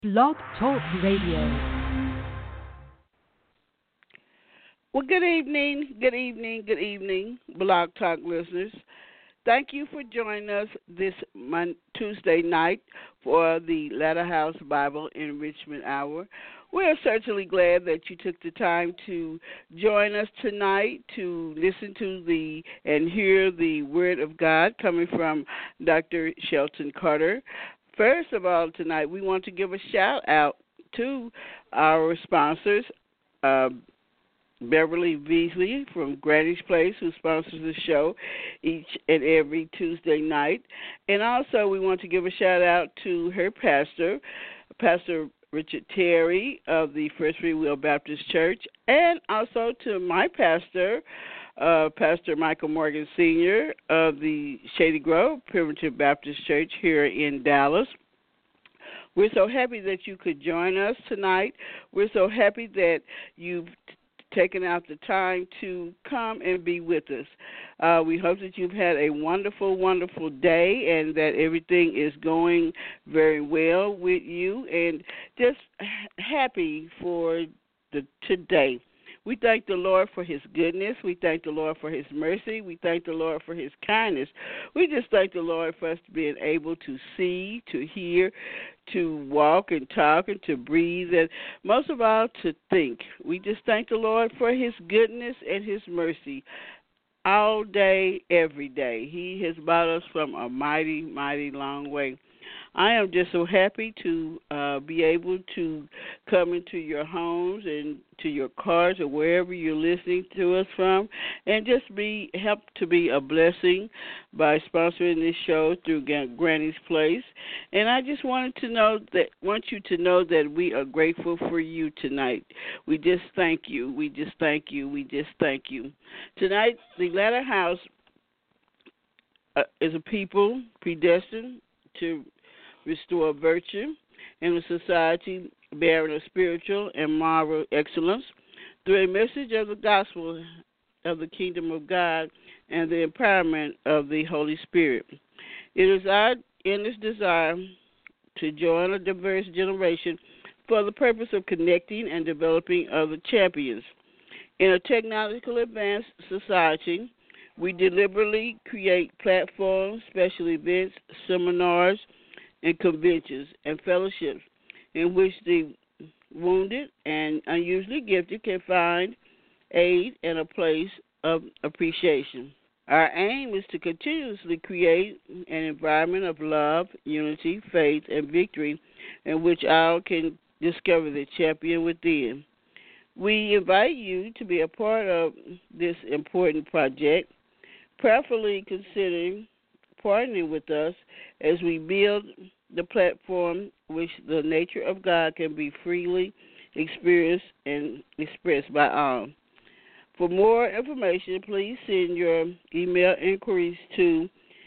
Blog Talk Radio. Well, good evening, Blog Talk listeners. Thank you for joining us this Tuesday night for the Latter House Bible Enrichment Hour. We're certainly glad that you took the time to join us tonight to listen to and hear the Word of God coming from Dr. Shelton Carter. First of all, tonight we want to give a shout out to our sponsors, Beverly Beasley from Granny's Place, who sponsors the show each and every Tuesday night. And also we want to give a shout out to her pastor, Pastor Richard Terry of the First Free Will Baptist Church, and also to my pastor, Pastor Michael Morgan Sr. of the Shady Grove Primitive Baptist Church here in Dallas. We're so happy that you could join us tonight. We're so happy that you've taken out the time to come and be with us. We hope that you've had a wonderful, wonderful day and that everything is going very well with you, and just happy for today. We thank the Lord for his goodness. We thank the Lord for his mercy. We thank the Lord for his kindness. We just thank the Lord for us being able to see, to hear, to walk and talk and to breathe, and most of all, to think. We just thank the Lord for his goodness and his mercy all day, every day. He has brought us from a mighty, mighty long way. I am just so happy to be able to come into your homes and to your cars or wherever you're listening to us from, and just help to be a blessing by sponsoring this show through Granny's Place. And I just want you to know that we are grateful for you tonight. We just thank you. We just thank you. We just thank you. Tonight, the Latter House is a people predestined to restore virtue in a society bearing a spiritual and moral excellence through a message of the gospel of the kingdom of God and the empowerment of the Holy Spirit. It is our endless desire to join a diverse generation for the purpose of connecting and developing other champions. In a technologically advanced society, we deliberately create platforms, special events, seminars, and conventions and fellowships in which the wounded and unusually gifted can find aid and a place of appreciation. Our aim is to continuously create an environment of love, unity, faith, and victory in which all can discover the champion within. We invite you to be a part of this important project, prayerfully considering partnering with us as we build the platform which the nature of God can be freely experienced and expressed by all. For more information, please send your email inquiries to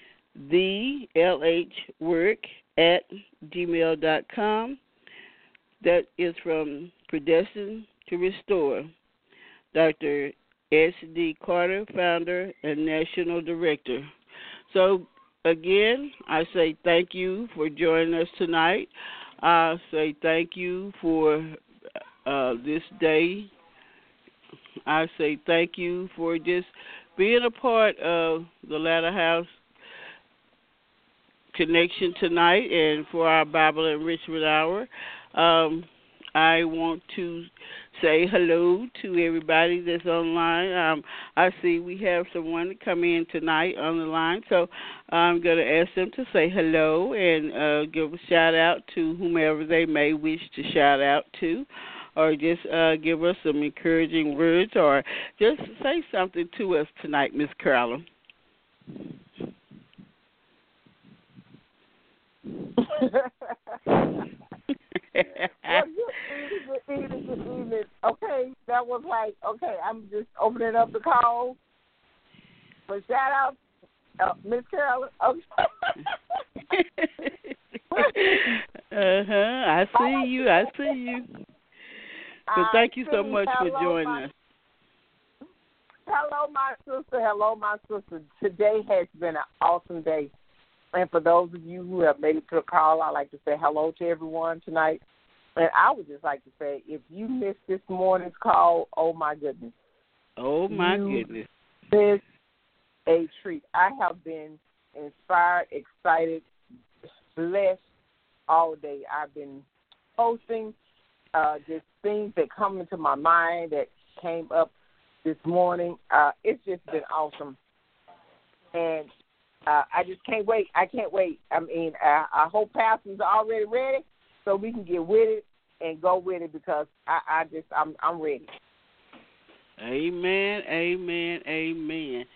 thelhwork@gmail.com. That is from Predestined to Restore. Dr. S.D. Carter, founder and national director. So, again, I say thank you for joining us tonight. I say thank you for this day. I say thank you for just being a part of the Latter House connection tonight and for our Bible Enrichment Hour. I want to say hello to everybody that's online. I see we have someone come in tonight on the line, so I'm going to ask them to say hello and give a shout-out to whomever they may wish to shout out to, or just give us some encouraging words, or just say something to us tonight, Miss Carla. Well, good evening. Okay, that was like, okay, I'm just opening up the call for shout out, Miss Carolyn. Okay. I see you. So thank you so much for joining us. Hello, my sister. Today has been an awesome day. And for those of you who have made it to the call, I'd like to say hello to everyone tonight. And I would just like to say, if you missed this morning's call, oh my goodness. Oh my goodness. This a treat. I have been inspired, excited, blessed all day. I've been posting just things that come into my mind that came up this morning. It's just been awesome. And I just can't wait. I can't wait. I mean, I hope Pastor's already ready so we can get with it and go with it because I'm ready. Amen, amen, amen.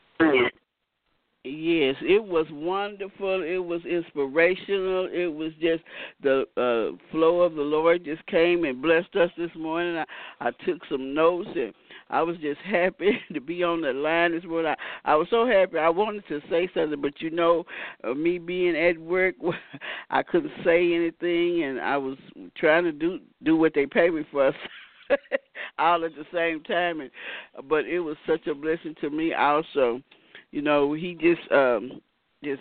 Yes, it was wonderful. It was inspirational. It was just the flow of the Lord just came and blessed us this morning. I took some notes, and I was just happy to be on the line this morning. I was so happy. I wanted to say something, but me being at work, I couldn't say anything, and I was trying to do what they pay me for. All at the same time, but it was such a blessing to me also. He just is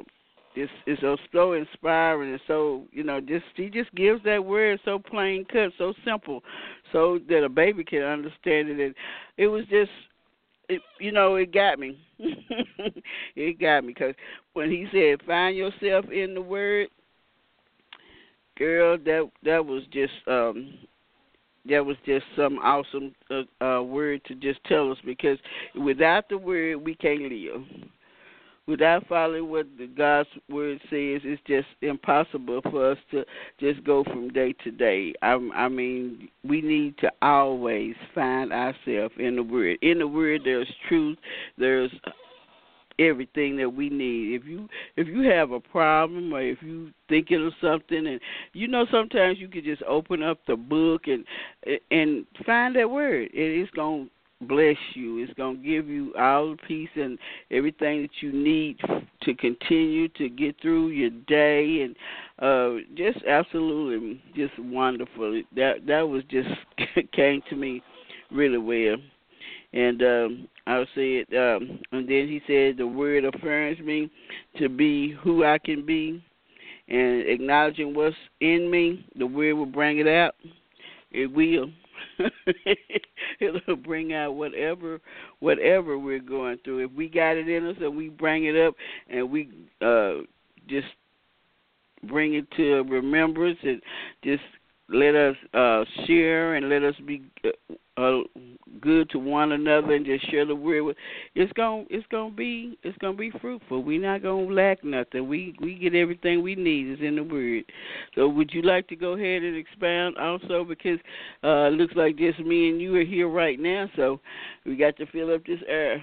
so inspiring, and so he just gives that word so plain cut, so simple, so that a baby can understand it. And it was just, it got me. It got me because when he said, "Find yourself in the word," girl, that was just. That was just some awesome word to just tell us, because without the word, we can't live. Without following what God's word says, it's just impossible for us to just go from day to day. I mean, we need to always find ourselves in the word. In the word, there's truth. There's everything that we need. If you have a problem, or if you thinking of something, and sometimes you can just open up the book and find that word, and it's gonna bless you. It's gonna give you all the peace and everything that you need to continue to get through your day, and just absolutely just wonderful. That was just came to me really well. And I said, and then he said, the word affirms me to be who I can be, and acknowledging what's in me, the word will bring it out. It will. It'll bring out whatever we're going through. If we got it in us and we bring it up and we just bring it to remembrance, and just let us share and let us be good to one another, and just share the word. It's gonna be fruitful. We're not gonna lack nothing. We get everything we need is in the word. So would you like to go ahead and expound also, because it looks like just me and you are here right now, so we got to fill up this air.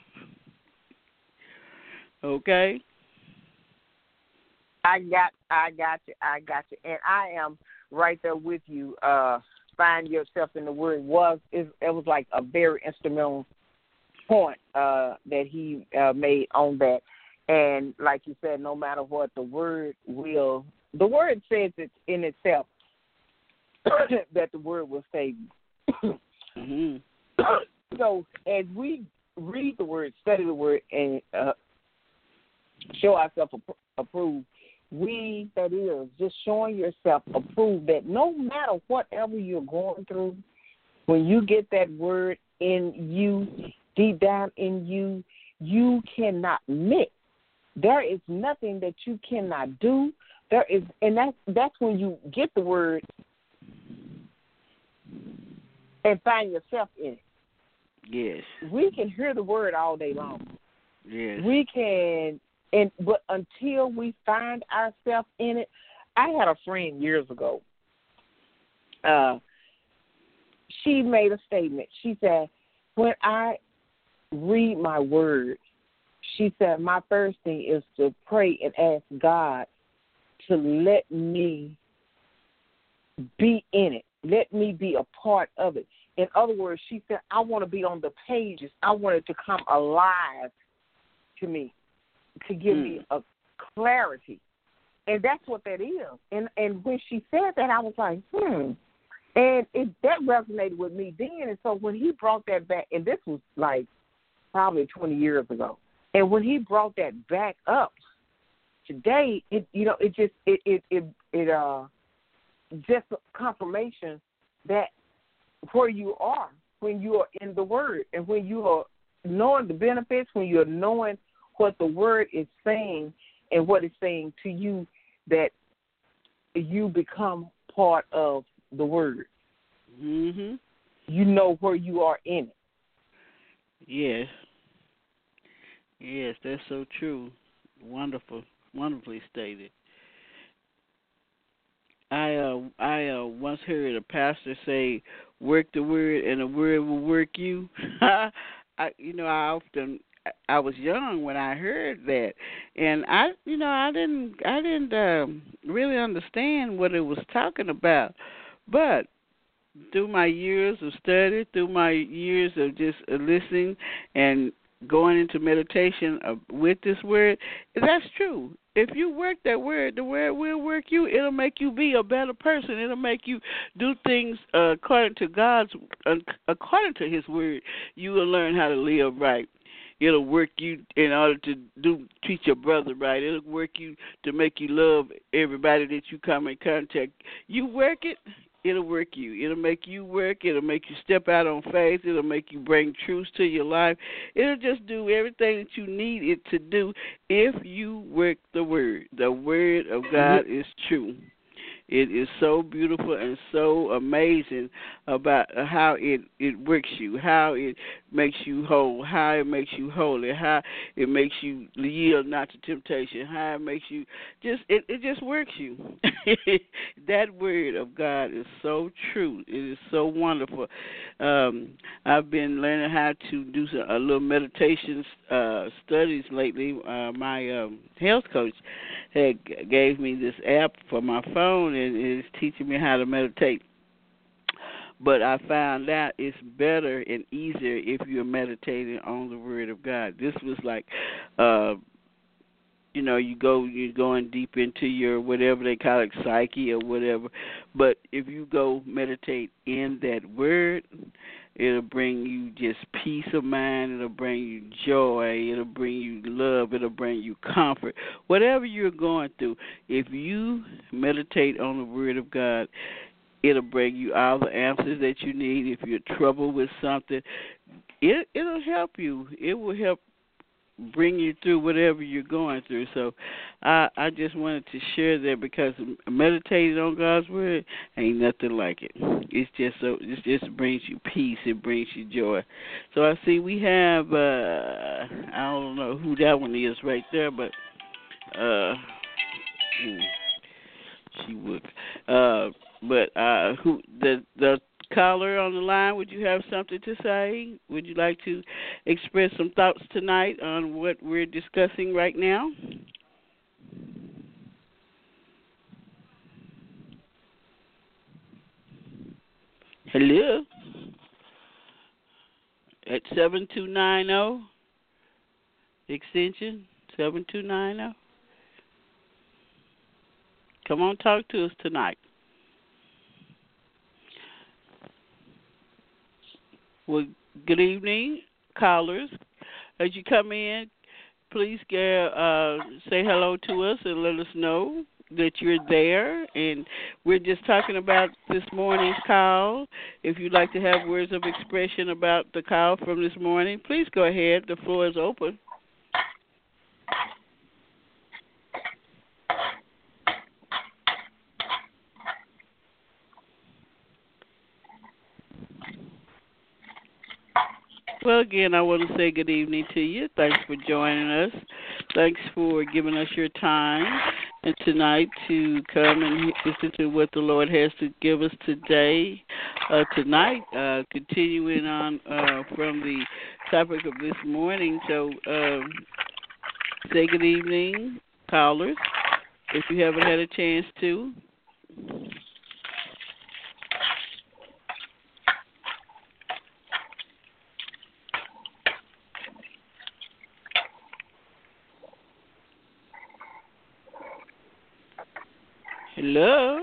Okay. I got you, and I am right there with you. Find yourself in the word it was like a very instrumental point that he made on that. And like you said, no matter what, the word says it in itself that the word will save you. Mm-hmm. So as we read the word, study the word, and show ourselves approved, that is, just showing yourself approved, that no matter whatever you're going through, when you get that word in you, deep down in you, you cannot miss. There is nothing that you cannot do. That's when you get the word and find yourself in it. Yes. We can hear the word all day long. Yes. We can. But until we find ourselves in it, I had a friend years ago. She made a statement. She said, when I read my word, she said, my first thing is to pray and ask God to let me be in it. Let me be a part of it. In other words, she said, I want to be on the pages. I want it to come alive to me, to give me a clarity. And that's what that is. And when she said that, I was like, And that resonated with me then. And so when he brought that back, and this was like probably 20 years ago, and when he brought that back up today, it just a confirmation that where you are when you are in the Word and when you are knowing the benefits, when you're knowing what the Word is saying and what it's saying to you, that you become part of the Word. Mhm. You know where you are in it. Yes. Yes, that's so true. Wonderful, wonderfully stated. I once heard a pastor say, "Work the word, and the word will work you." I was young when I heard that, and I didn't really understand what it was talking about, but through my years of study, through my years of just listening and going into meditation with this word, that's true. If you work that word, the word will work you. It'll make you be a better person. It'll make you do things according to His word. You will learn how to live right. It'll work you in order to treat your brother right. It'll work you to make you love everybody that you come in contact. You work it, it'll work you. It'll make you work. It'll make you step out on faith. It'll make you bring truth to your life. It'll just do everything that you need it to do if you work the word. The word of God is true. It is so beautiful and so amazing about how it works you, how it makes you whole, how it makes you holy, how it makes you yield not to temptation, how it makes you it just works you. That word of God is so true. It is so wonderful. I've been learning how to do a little meditation studies lately. My health coach had gave me this app for my phone, and it's teaching me how to meditate. But I found out it's better and easier if you're meditating on the Word of God. This was like, you're going deep into your whatever they call it, psyche or whatever. But if you go meditate in that Word, it'll bring you just peace of mind. It'll bring you joy. It'll bring you love. It'll bring you comfort. Whatever you're going through, if you meditate on the Word of God, it'll bring you all the answers that you need. If you're troubled with something, it'll help you. It will help bring you through whatever you're going through. So I just wanted to share that because meditating on God's word ain't nothing like it. It just brings you peace. It brings you joy. So I see we have I don't know who that one is right there, but she would. But who the caller on the line, would you have something to say? Would you like to express some thoughts tonight on what we're discussing right now? Hello? At 7290, extension 7290. Come on, talk to us tonight. Well, good evening, callers. As you come in, please say hello to us and let us know that you're there. And we're just talking about this morning's call. If you'd like to have words of expression about the call from this morning, please go ahead. The floor is open. Well, again, I want to say good evening to you. Thanks for joining us. Thanks for giving us your time and tonight to come and listen to what the Lord has to give us today. Tonight, continuing on from the topic of this morning. So say good evening, callers, if you haven't had a chance to. Hello.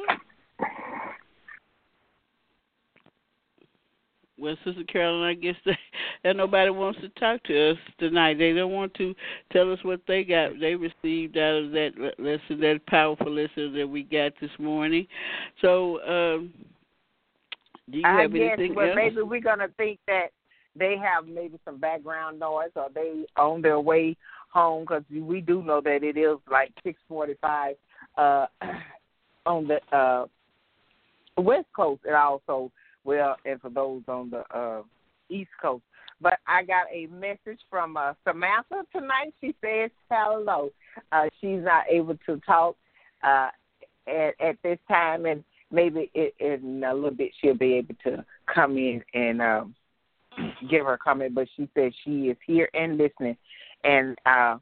Well, Sister Carolyn, I guess and nobody wants to talk to us tonight. They don't want to tell us what they received out of that lesson, that powerful lesson that we got this morning. So, do you have anything else? Maybe we're going to think that they have maybe some background noise, or they on their way home, because we do know that it is like 6:45 on the West Coast, and also, and for those on the East Coast. But I got a message from Samantha tonight. She says hello. She's not able to talk at this time, and maybe in a little bit she'll be able to come in and give her comment. But she says she is here and listening, and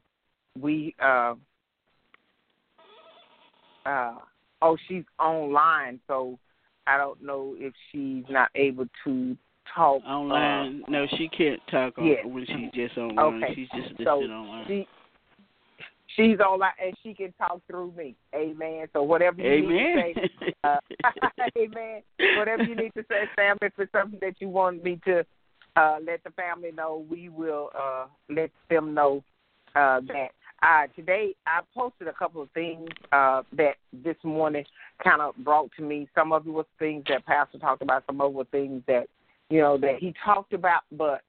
she's online, so I don't know if she's not able to talk online. No, she can't talk when she's just online. Okay. She's just listening online. She's online, and she can talk through me. Amen. So whatever you need to say, amen. Whatever you need to say, Sam, if it's something that you want me to let the family know, we will let them know that. Today, I posted a couple of things that this morning kind of brought to me. Some of it was things that Pastor talked about. Some of it were things that, that he talked about, but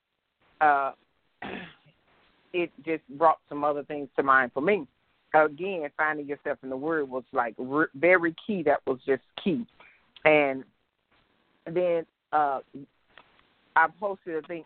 it just brought some other things to mind for me. Again, finding yourself in the Word was like very key. That was just key. And then I posted a thing,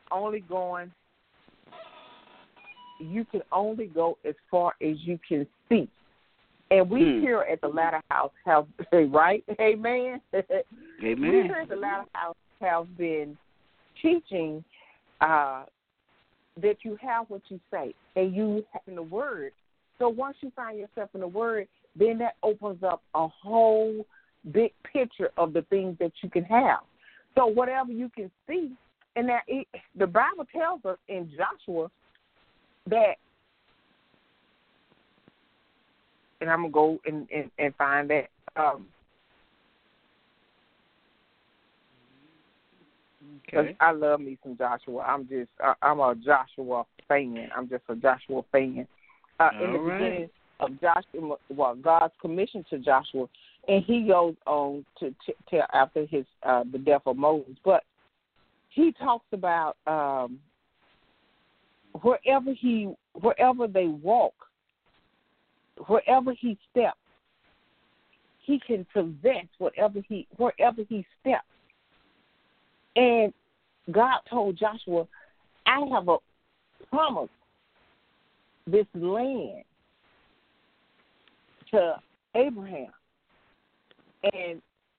you can only go as far as you can see. And we here at the Latter House have, right? Amen? Amen. We here at the Latter House have been teaching that you have what you say, and you have in the Word. So once you find yourself in the Word, then that opens up a whole big picture of the things that you can have. So whatever you can see, and that the Bible tells us in Joshua that, and I'm going to go and find that. Okay. I love me some Joshua. I'm a Joshua fan. I'm just a Joshua fan. In the beginning of Joshua, God's commission to Joshua, and he goes on to tell after his the death of Moses. But he talks about wherever they walk, wherever he steps, he can possess wherever he steps. And God told Joshua, I have a promise this land to Abraham. And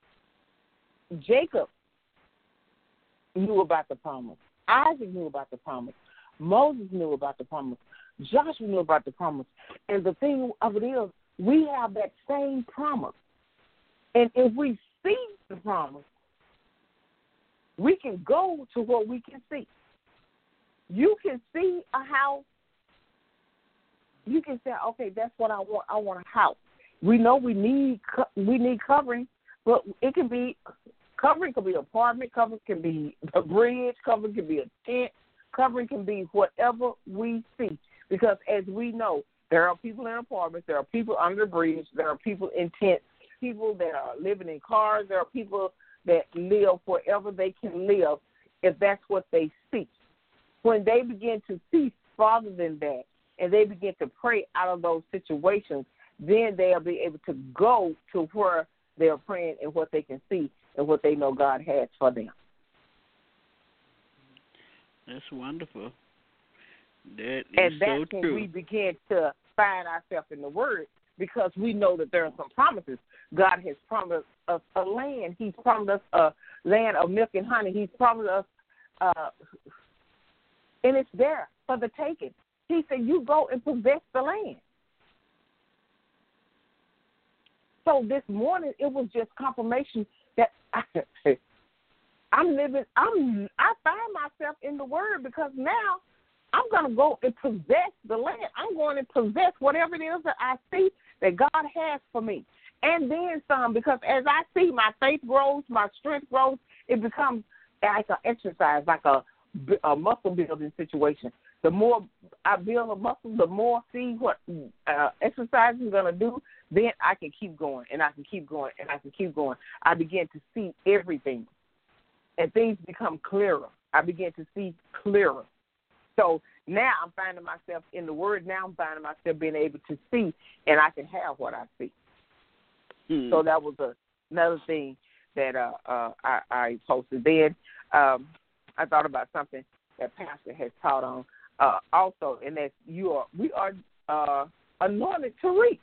Jacob knew about the promise. Isaac knew about the promise. Moses knew about the promise. Joshua knew about the promise. And the thing of it is, we have that same promise. And if we see the promise, we can go to what we can see. You can see a house. You can say, okay, that's what I want. I want a house. We know we need covering, but it can be covering. Can be an apartment. Covering can be a bridge. Covering can be a tent. Covering can be whatever we see. Because as we know, there are people in apartments. There are people under the bridge. There are people in tents. People that are living in cars. There are people that live wherever they can live if that's what they see. When they begin to see farther than that, and they begin to pray out of those situations, then they'll be able to go to where they're praying and what they can see and what they know God has for them. That's wonderful. That's when true. we begin to find ourselves in the Word, because we know that there are some promises. God has promised us a land. He's promised us a land of milk and honey. He's promised us, and it's there for the taking. He said, you go and possess the land. So this morning, it was just confirmation that I find myself in the Word, because now I'm going to go and possess the land. I'm going to possess whatever it is that I see that God has for me. And then some, because as I see my faith grows, my strength grows, it becomes like an exercise, like a a muscle building situation. The more I build a muscle, the more see what exercise I'm going to do, then I can keep going, and I can keep going, and I can keep going. I begin to see everything, and things become clearer. I begin to see clearer. So now I'm finding myself in the Word. Now I'm finding myself being able to see, and I can have what I see. So that was another thing that I posted. Then I thought about something that Pastor has taught on also, and that we are anointed to reap.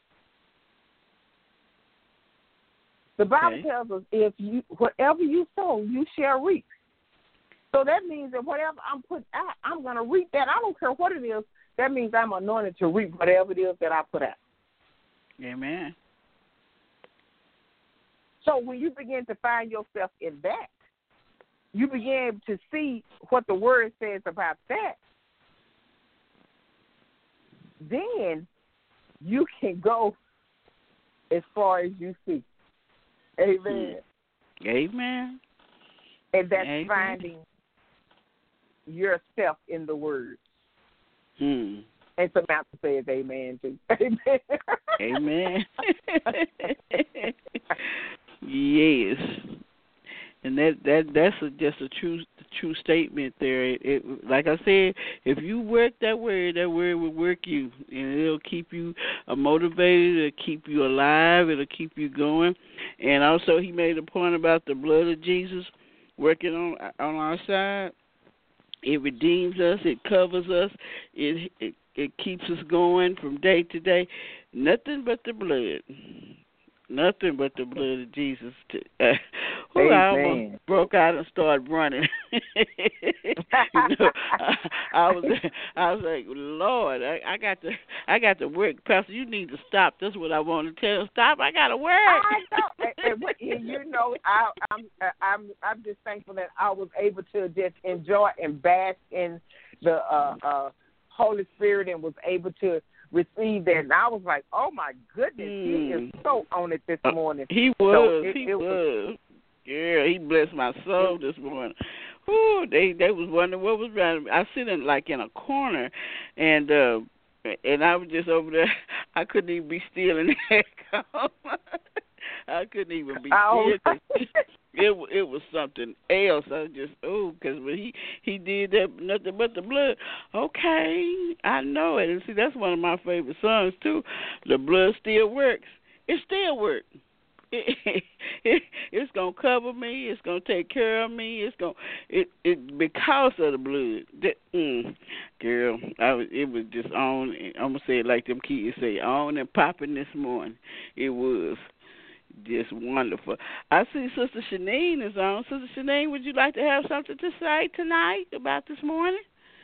The Bible tells us whatever you sow, you shall reap. So that means that whatever I'm putting out, I'm going to reap that. I don't care what it is. That means I'm anointed to reap whatever it is that I put out. Amen. So when you begin to find yourself in that, you begin to see what the Word says about that, then you can go as far as you see. Amen. Amen. And that's finding yourself in the Word. And Samantha says amen too. Amen. Amen. Yes. And that's just a true statement there. It like I said, if you work that word will work you, and it'll keep you motivated. It'll keep you alive. It'll keep you going. And also, he made a point about the blood of Jesus working on our side. It redeems us. It covers us. It keeps us going from day to day. Nothing but the blood. Nothing but the blood of Jesus. I almost broke out and started running. I was like, Lord, I got to work. Pastor, you need to stop. That's what I want to tell you. Stop. I got to work. I know. And I'm just thankful that I was able to just enjoy and bask in the Holy Spirit and was able to receive that. And I was like, oh, my goodness, he is so on it this morning. He was. He was. Yeah, he blessed my soul this morning. Ooh, they was wondering what was around. I sit in a corner, and I was just over there. I couldn't even be still in that car. I couldn't even be still. It was something else. I was just, because when he did that, nothing but the blood. Okay, I know it. And see, that's one of my favorite songs, too. The blood still works. It still works. It's going to cover me. It's going to take care of me. It because of the blood. Girl, it was just on. I'm going to say it like them kids say, on and popping this morning. It was just wonderful. I see Sister Shanine is on. Sister Shanine, would you like to have something to say tonight about this morning?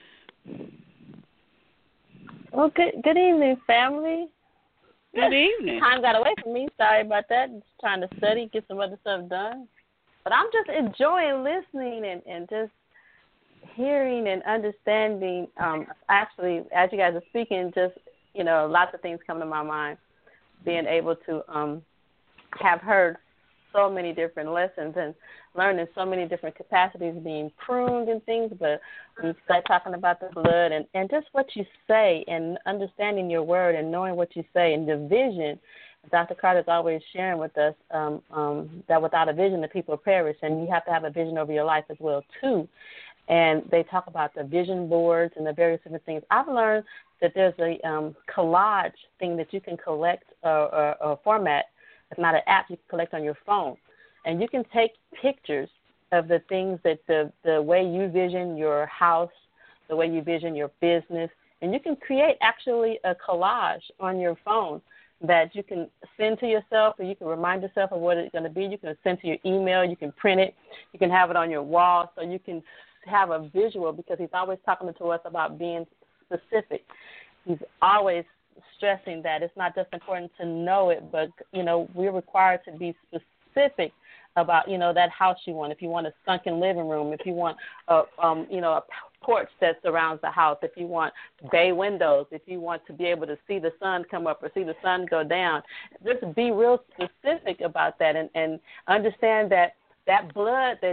Well, good evening, family. Good evening. Time got away from me. Sorry about that. Just trying to study, get some other stuff done. But I'm just enjoying listening and just hearing and understanding. Actually, as you guys are speaking, just, lots of things come to my mind. Being able to have heard so many different lessons and learning so many different capacities being pruned and things, but when you start talking about the blood and just what you say and understanding your word and knowing what you say and the vision, Dr. Carter's always sharing with us that without a vision the people perish, and you have to have a vision over your life as well too. And they talk about the vision boards and the various different things. I've learned that there's a collage thing that you can collect or format. It's not an app you can collect on your phone. And you can take pictures of the things that the way you vision your house, the way you vision your business, and you can create actually a collage on your phone that you can send to yourself, or you can remind yourself of what it's going to be. You can send to your email. You can print it. You can have it on your wall, so you can have a visual, because he's always talking to us about being specific. He's always stressing that it's not just important to know it, but, we're required to be specific about, that house you want. If you want a sunken living room, if you want, a porch that surrounds the house, if you want bay windows, if you want to be able to see the sun come up or see the sun go down, just be real specific about that and understand that blood that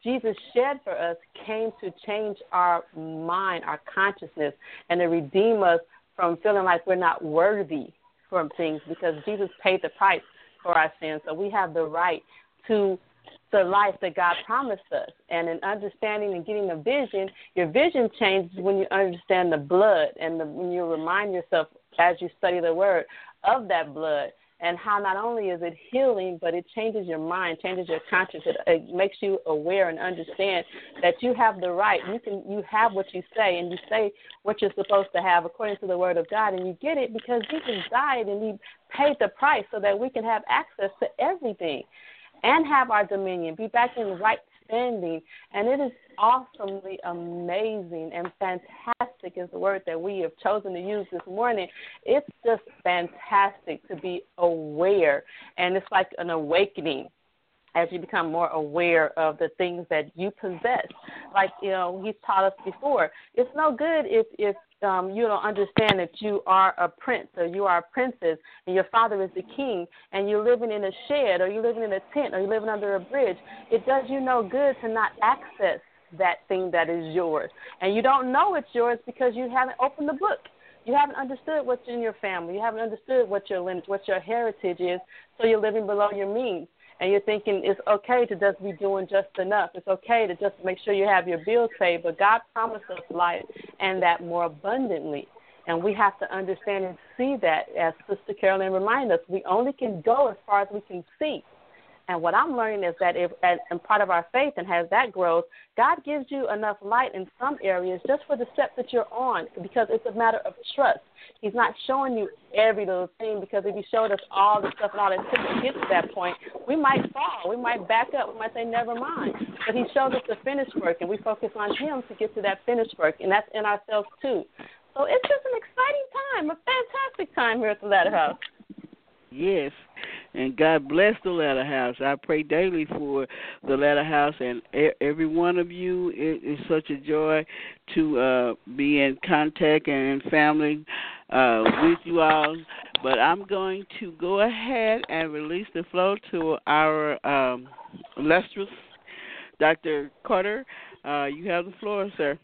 Jesus shed for us came to change our mind, our consciousness, and to redeem us from feeling like we're not worthy from things, because Jesus paid the price for our sins. So we have the right to the life that God promised us. And in understanding and getting a vision, your vision changes when you understand the blood and when you remind yourself as you study the word of that blood, and how not only is it healing, but it changes your mind, changes your conscience. It makes you aware and understand that you have the right. You have what you say, and you say what you're supposed to have according to the word of God, and you get it because Jesus died and he paid the price so that we can have access to everything and have our dominion, be back in right standing. And it is awesomely amazing and fantastic is the word that we have chosen to use this morning. It's just fantastic to be aware, and it's like an awakening as you become more aware of the things that you possess. Like, he's taught us before, it's no good if you don't understand that you are a prince or you are a princess and your father is the king, and you're living in a shed or you're living in a tent or you're living under a bridge. It does you no good to not access that thing that is yours. And you don't know it's yours because you haven't opened the book. You haven't understood what's in your family. You haven't understood what your lineage, what your heritage is, so you're living below your means. And you're thinking it's okay to just be doing just enough. It's okay to just make sure you have your bills paid. But God promised us life and that more abundantly. And we have to understand and see that, as Sister Carolyn reminded us. We only can go as far as we can see. And what I'm learning is that and part of our faith, and as that grows, God gives you enough light in some areas just for the steps that you're on, because it's a matter of trust. He's not showing you every little thing, because if he showed us all the stuff and all that to get to that point, we might fall. We might back up. We might say, never mind. But he shows us the finished work, and we focus on him to get to that finished work, and that's in ourselves too. So it's just an exciting time, a fantastic time here at the Latter House. Yes, and God bless the Latter House. I pray daily for the Latter House and every one of you. It is such a joy to be in contact and in family with you all. But I'm going to go ahead and release the floor to our illustrious Dr. Carter. You have the floor, sir.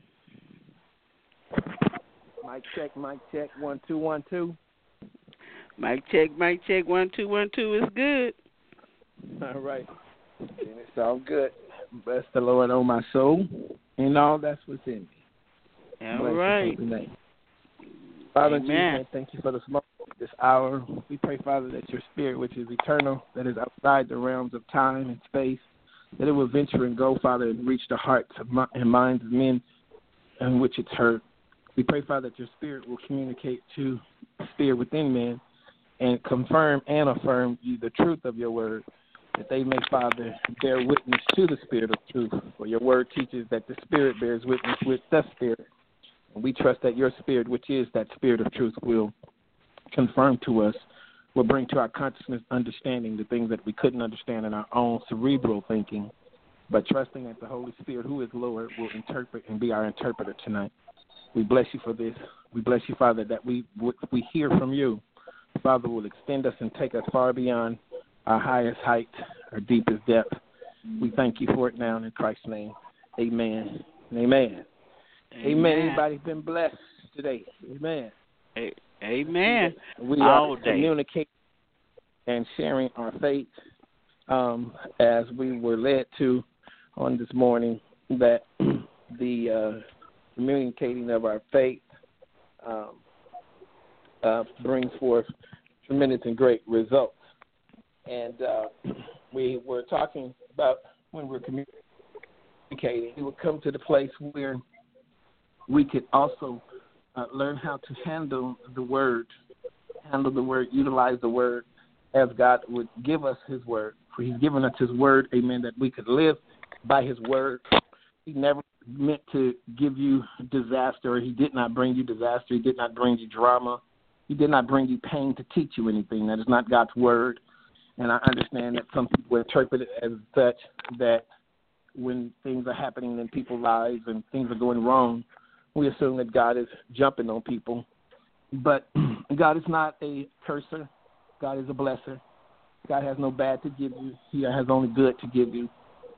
Mic check, 1 2 1 2. Mic check, 1 2 1 2 is good. All right. And it's all good. Bless the Lord, oh my soul, and all that's within me. All Bless right. His holy name. Father Amen. Jesus, thank you for this moment, this hour. We pray, Father, that your spirit, which is eternal, that is outside the realms of time and space, that it will venture and go, Father, and reach the hearts and minds of men in which it's heard. We pray, Father, that your spirit will communicate to the spirit within men and confirm and affirm the truth of your word, that they may, Father, bear witness to the spirit of truth. For your word teaches that the spirit bears witness with the spirit. And we trust that your spirit, which is that spirit of truth, will confirm to us, will bring to our consciousness understanding the things that we couldn't understand in our own cerebral thinking, but trusting that the Holy Spirit, who is Lord, will interpret and be our interpreter tonight. We bless you for this. We bless you, Father, that we hear from you. Father, will extend us and take us far beyond our highest height, our deepest depth. We thank you for it now in Christ's name. Amen. Amen. Amen. Anybody's been blessed today? Amen. Amen. We all are day communicating and sharing our faith as we were led to on this morning, that the communicating of our faith brings forth tremendous and great results. And we were talking about when we're communicating, we would come to the place where we could also learn how to handle the word, utilize the word as God would give us his word. For he's given us his word, amen, that we could live by his word. He never meant to give you disaster. He did not bring you disaster. He did not bring you drama. He did not bring you pain to teach you anything. That is not God's word. And I understand that some people interpret it as such, that when things are happening in people's lives and things are going wrong, we assume that God is jumping on people. But God is not a curser. God is a blesser. God has no bad to give you. He has only good to give you.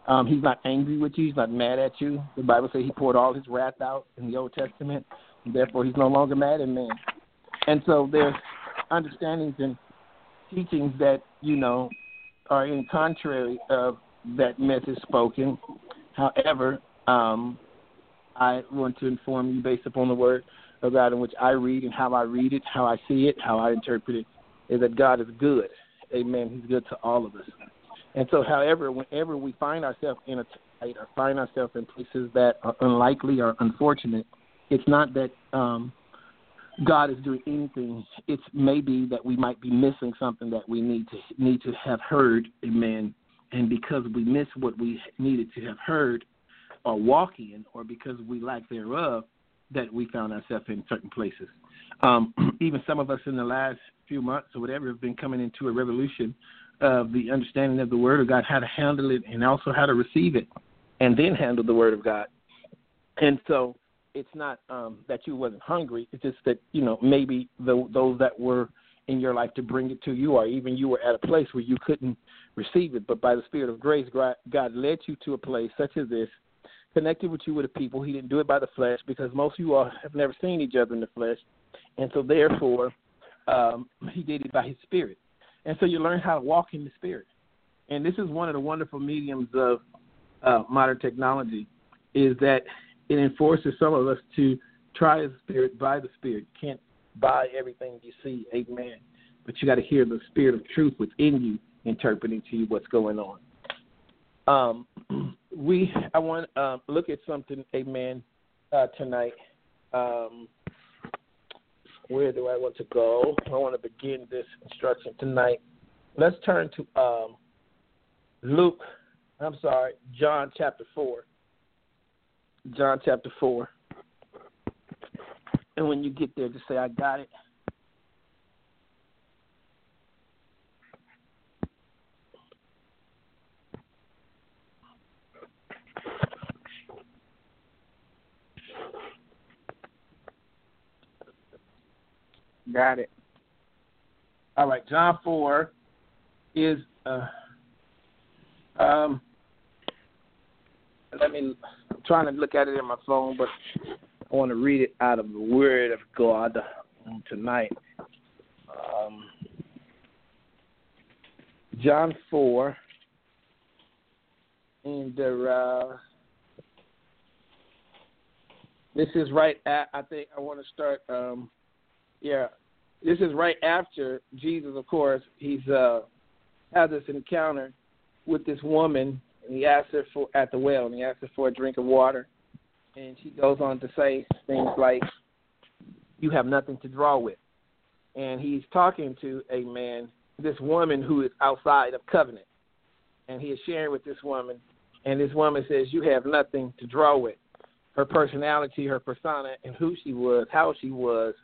He's not angry with you. He's not mad at you. The Bible says he poured all his wrath out in the Old Testament, and therefore he's no longer mad at man. And so there's understandings and teachings that, are in contrary of that message spoken. However, I want to inform you based upon the word of God in which I read and how I read it, how I see it, how I interpret it, is that God is good. Amen. He's good to all of us. And so, however, whenever we find ourselves in a fight or find ourselves in places that are unlikely or unfortunate, it's not that God is doing anything. It's maybe that we might be missing something that we need to have heard. Amen. And because we miss what we needed to have heard or walk in, or because we lack thereof, that we found ourselves in certain places. Even some of us in the last few months or whatever have been coming into a revolution of the understanding of the Word of God, how to handle it and also how to receive it and then handle the Word of God. And so it's not that you wasn't hungry. It's just that, maybe those that were in your life to bring it to you, or even you were at a place where you couldn't receive it. But by the Spirit of grace, God led you to a place such as this, connected with you with the people. He didn't do it by the flesh, because most of you all have never seen each other in the flesh. And so therefore, he did it by his Spirit. And so you learn how to walk in the Spirit. And this is one of the wonderful mediums of modern technology, is that it enforces some of us to try the Spirit by the Spirit. You can't buy everything you see, amen. But you got to hear the Spirit of truth within you interpreting to you what's going on. I want to look at something, amen, tonight. Where do I want to go? I want to begin this instruction tonight. Let's turn to John chapter 4. John chapter 4. And when you get there, just say, I got it. Got it. All right, John 4 is I'm trying to look at it in my phone, but I want to read it out of the Word of God tonight. John 4, and this is right at, I think I want to start, this is right after Jesus, of course, he's had this encounter with this woman, and he asked her at the well, and he asked her for a drink of water. And she goes on to say things like, you have nothing to draw with. And he's talking to this woman who is outside of covenant. And he is sharing with this woman, and this woman says, you have nothing to draw with. Her personality, her persona, and who she was, how she was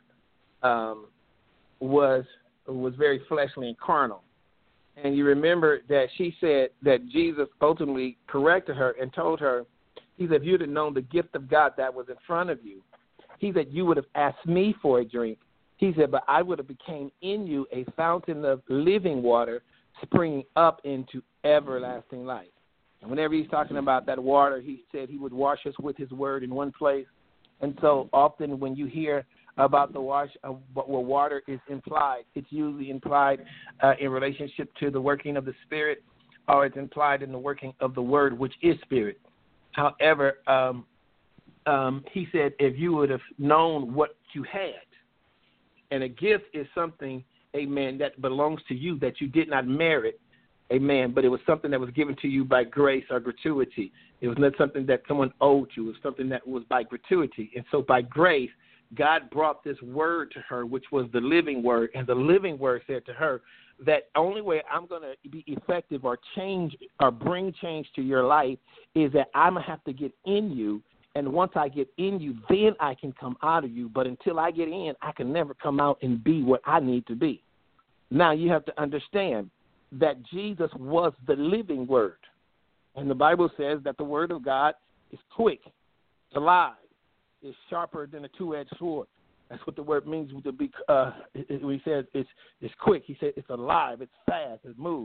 very fleshly and carnal. And you remember that she said that Jesus ultimately corrected her and told her, he said, if you'd have known the gift of God that was in front of you, he said, you would have asked me for a drink. He said, but I would have became in you a fountain of living water springing up into everlasting life. And whenever he's talking about that water, he said he would wash us with his word in one place. And so often when you hear about the wash, where water is implied, it's usually implied in relationship to the working of the Spirit, or it's implied in the working of the Word, which is Spirit. However, he said, if you would have known what you had, and a gift is something, amen, that belongs to you that you did not merit, amen, but it was something that was given to you by grace or gratuity. It was not something that someone owed you. It was something that was by gratuity. And so by grace, God brought this word to her, which was the living word, and the living word said to her that only way I'm going to be effective or change or bring change to your life is that I'm going to have to get in you, and once I get in you, then I can come out of you. But until I get in, I can never come out and be what I need to be. Now you have to understand that Jesus was the living word, and the Bible says that the word of God is quick, it's alive, is sharper than a two-edged sword. That's what the word means to be. When he says it's quick, he said it's alive, it's fast, it's moved.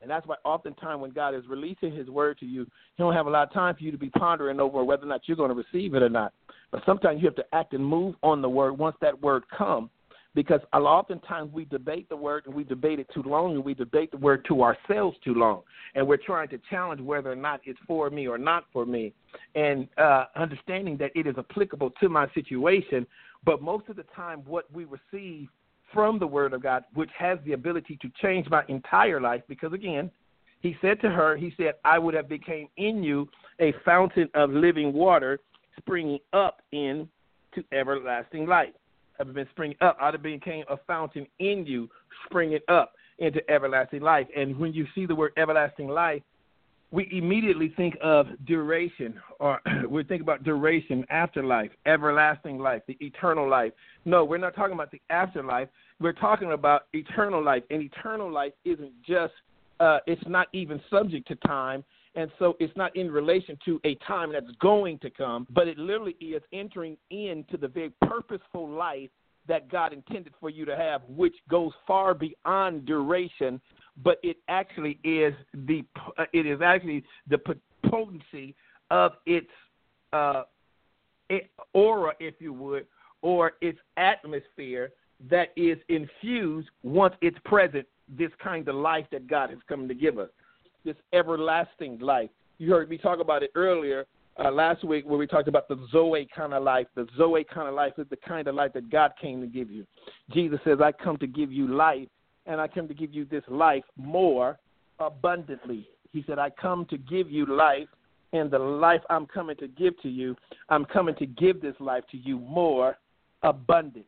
And that's why oftentimes when God is releasing his word to you, he don't have a lot of time for you to be pondering over whether or not you're going to receive it or not. But sometimes you have to act and move on the word once that word comes, because oftentimes we debate the word and we debate it too long, and we debate the word to ourselves too long. And we're trying to challenge whether or not it's for me or not for me, and understanding that it is applicable to my situation. But most of the time what we receive from the word of God, which has the ability to change my entire life, because again, he said to her, he said, I would have became in you a fountain of living water springing up into everlasting life. I've been springing up. I'd have became a fountain in you, springing up into everlasting life. And when you see the word everlasting life, we immediately think of duration, or we think about duration, afterlife, everlasting life, the eternal life. No, we're not talking about the afterlife. We're talking about eternal life. And eternal life isn't just, it's not even subject to time. And so it's not in relation to a time that's going to come, but it literally is entering into the very purposeful life that God intended for you to have, which goes far beyond duration, but it actually is the potency of its aura, if you would, or its atmosphere that is infused once it's present, this kind of life that God has come to give us, this everlasting life. You heard me talk about it earlier last week where we talked about the Zoe kind of life. The Zoe kind of life is the kind of life that God came to give you. Jesus says, I come to give you life, and I come to give you this life more abundantly. He said, I come to give you life, and the life I'm coming to give to you, I'm coming to give this life to you more abundant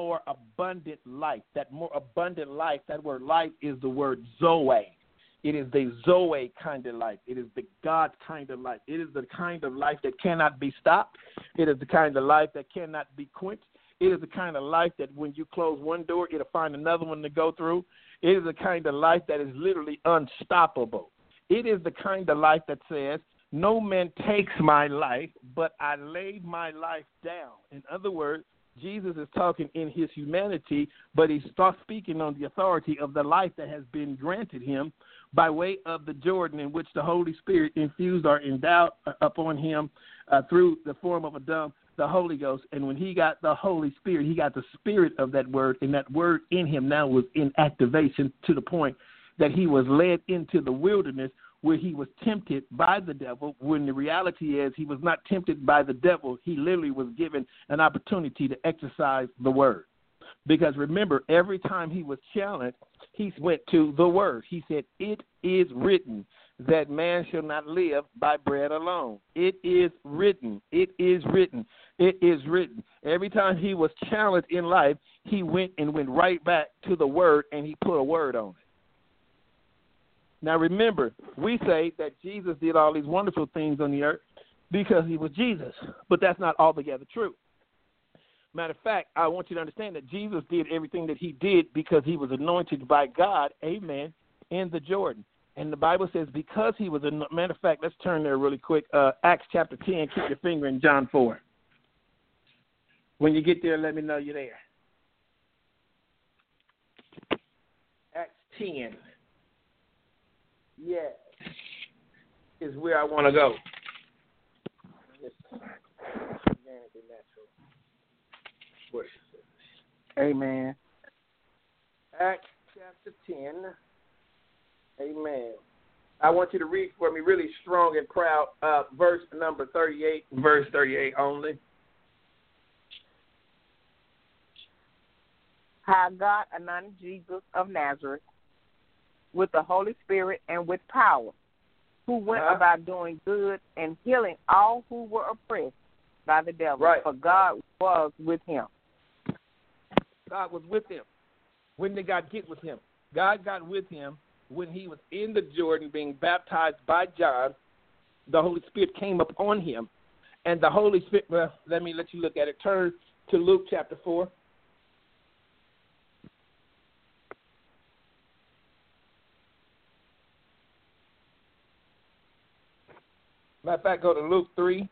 life. That more abundant life, that word life is the word Zoe. It is the Zoe kind of life. It is the God kind of life. It is the kind of life that cannot be stopped. It is the kind of life that cannot be quenched. It is the kind of life that when you close one door, it'll find another one to go through. It is the kind of life that is literally unstoppable. It is the kind of life that says, no man takes my life, but I laid my life down. In other words, Jesus is talking in his humanity, but he's speaking on the authority of the life that has been granted him by way of the Jordan, in which the Holy Spirit infused or endowed upon him through the form of a dove, the Holy Ghost. And when he got the Holy Spirit, he got the spirit of that word, and that word in him now was in activation to the point that he was led into the wilderness where he was tempted by the devil, when the reality is he was not tempted by the devil. He literally was given an opportunity to exercise the word. Because remember, every time he was challenged, he went to the word. He said, it is written that man shall not live by bread alone. It is written. It is written. It is written. Every time he was challenged in life, he went right back to the word, and he put a word on it. Now remember, we say that Jesus did all these wonderful things on the earth because he was Jesus, but that's not altogether true. Matter of fact, I want you to understand that Jesus did everything that he did because he was anointed by God, amen, in the Jordan. And the Bible says because he was, matter of fact, let's turn there really quick. Acts chapter 10, keep your finger in John 4. When you get there, let me know you're there. Acts 10. Yes, is where I want to go. Amen. Acts chapter 10. Amen. I want you to read for me really strong and proud, verse number 38, verse 38 only. How God anointed Jesus of Nazareth with the Holy Spirit and with power, who went about doing good and healing all who were oppressed by the devil, for God was with him. God was with him. When did God get with him? God got with him when he was in the Jordan being baptized by John. The Holy Spirit came upon him, and the Holy Spirit, well, let me let you look at it. Turn to Luke chapter 4. Matter of fact, go to Luke 3.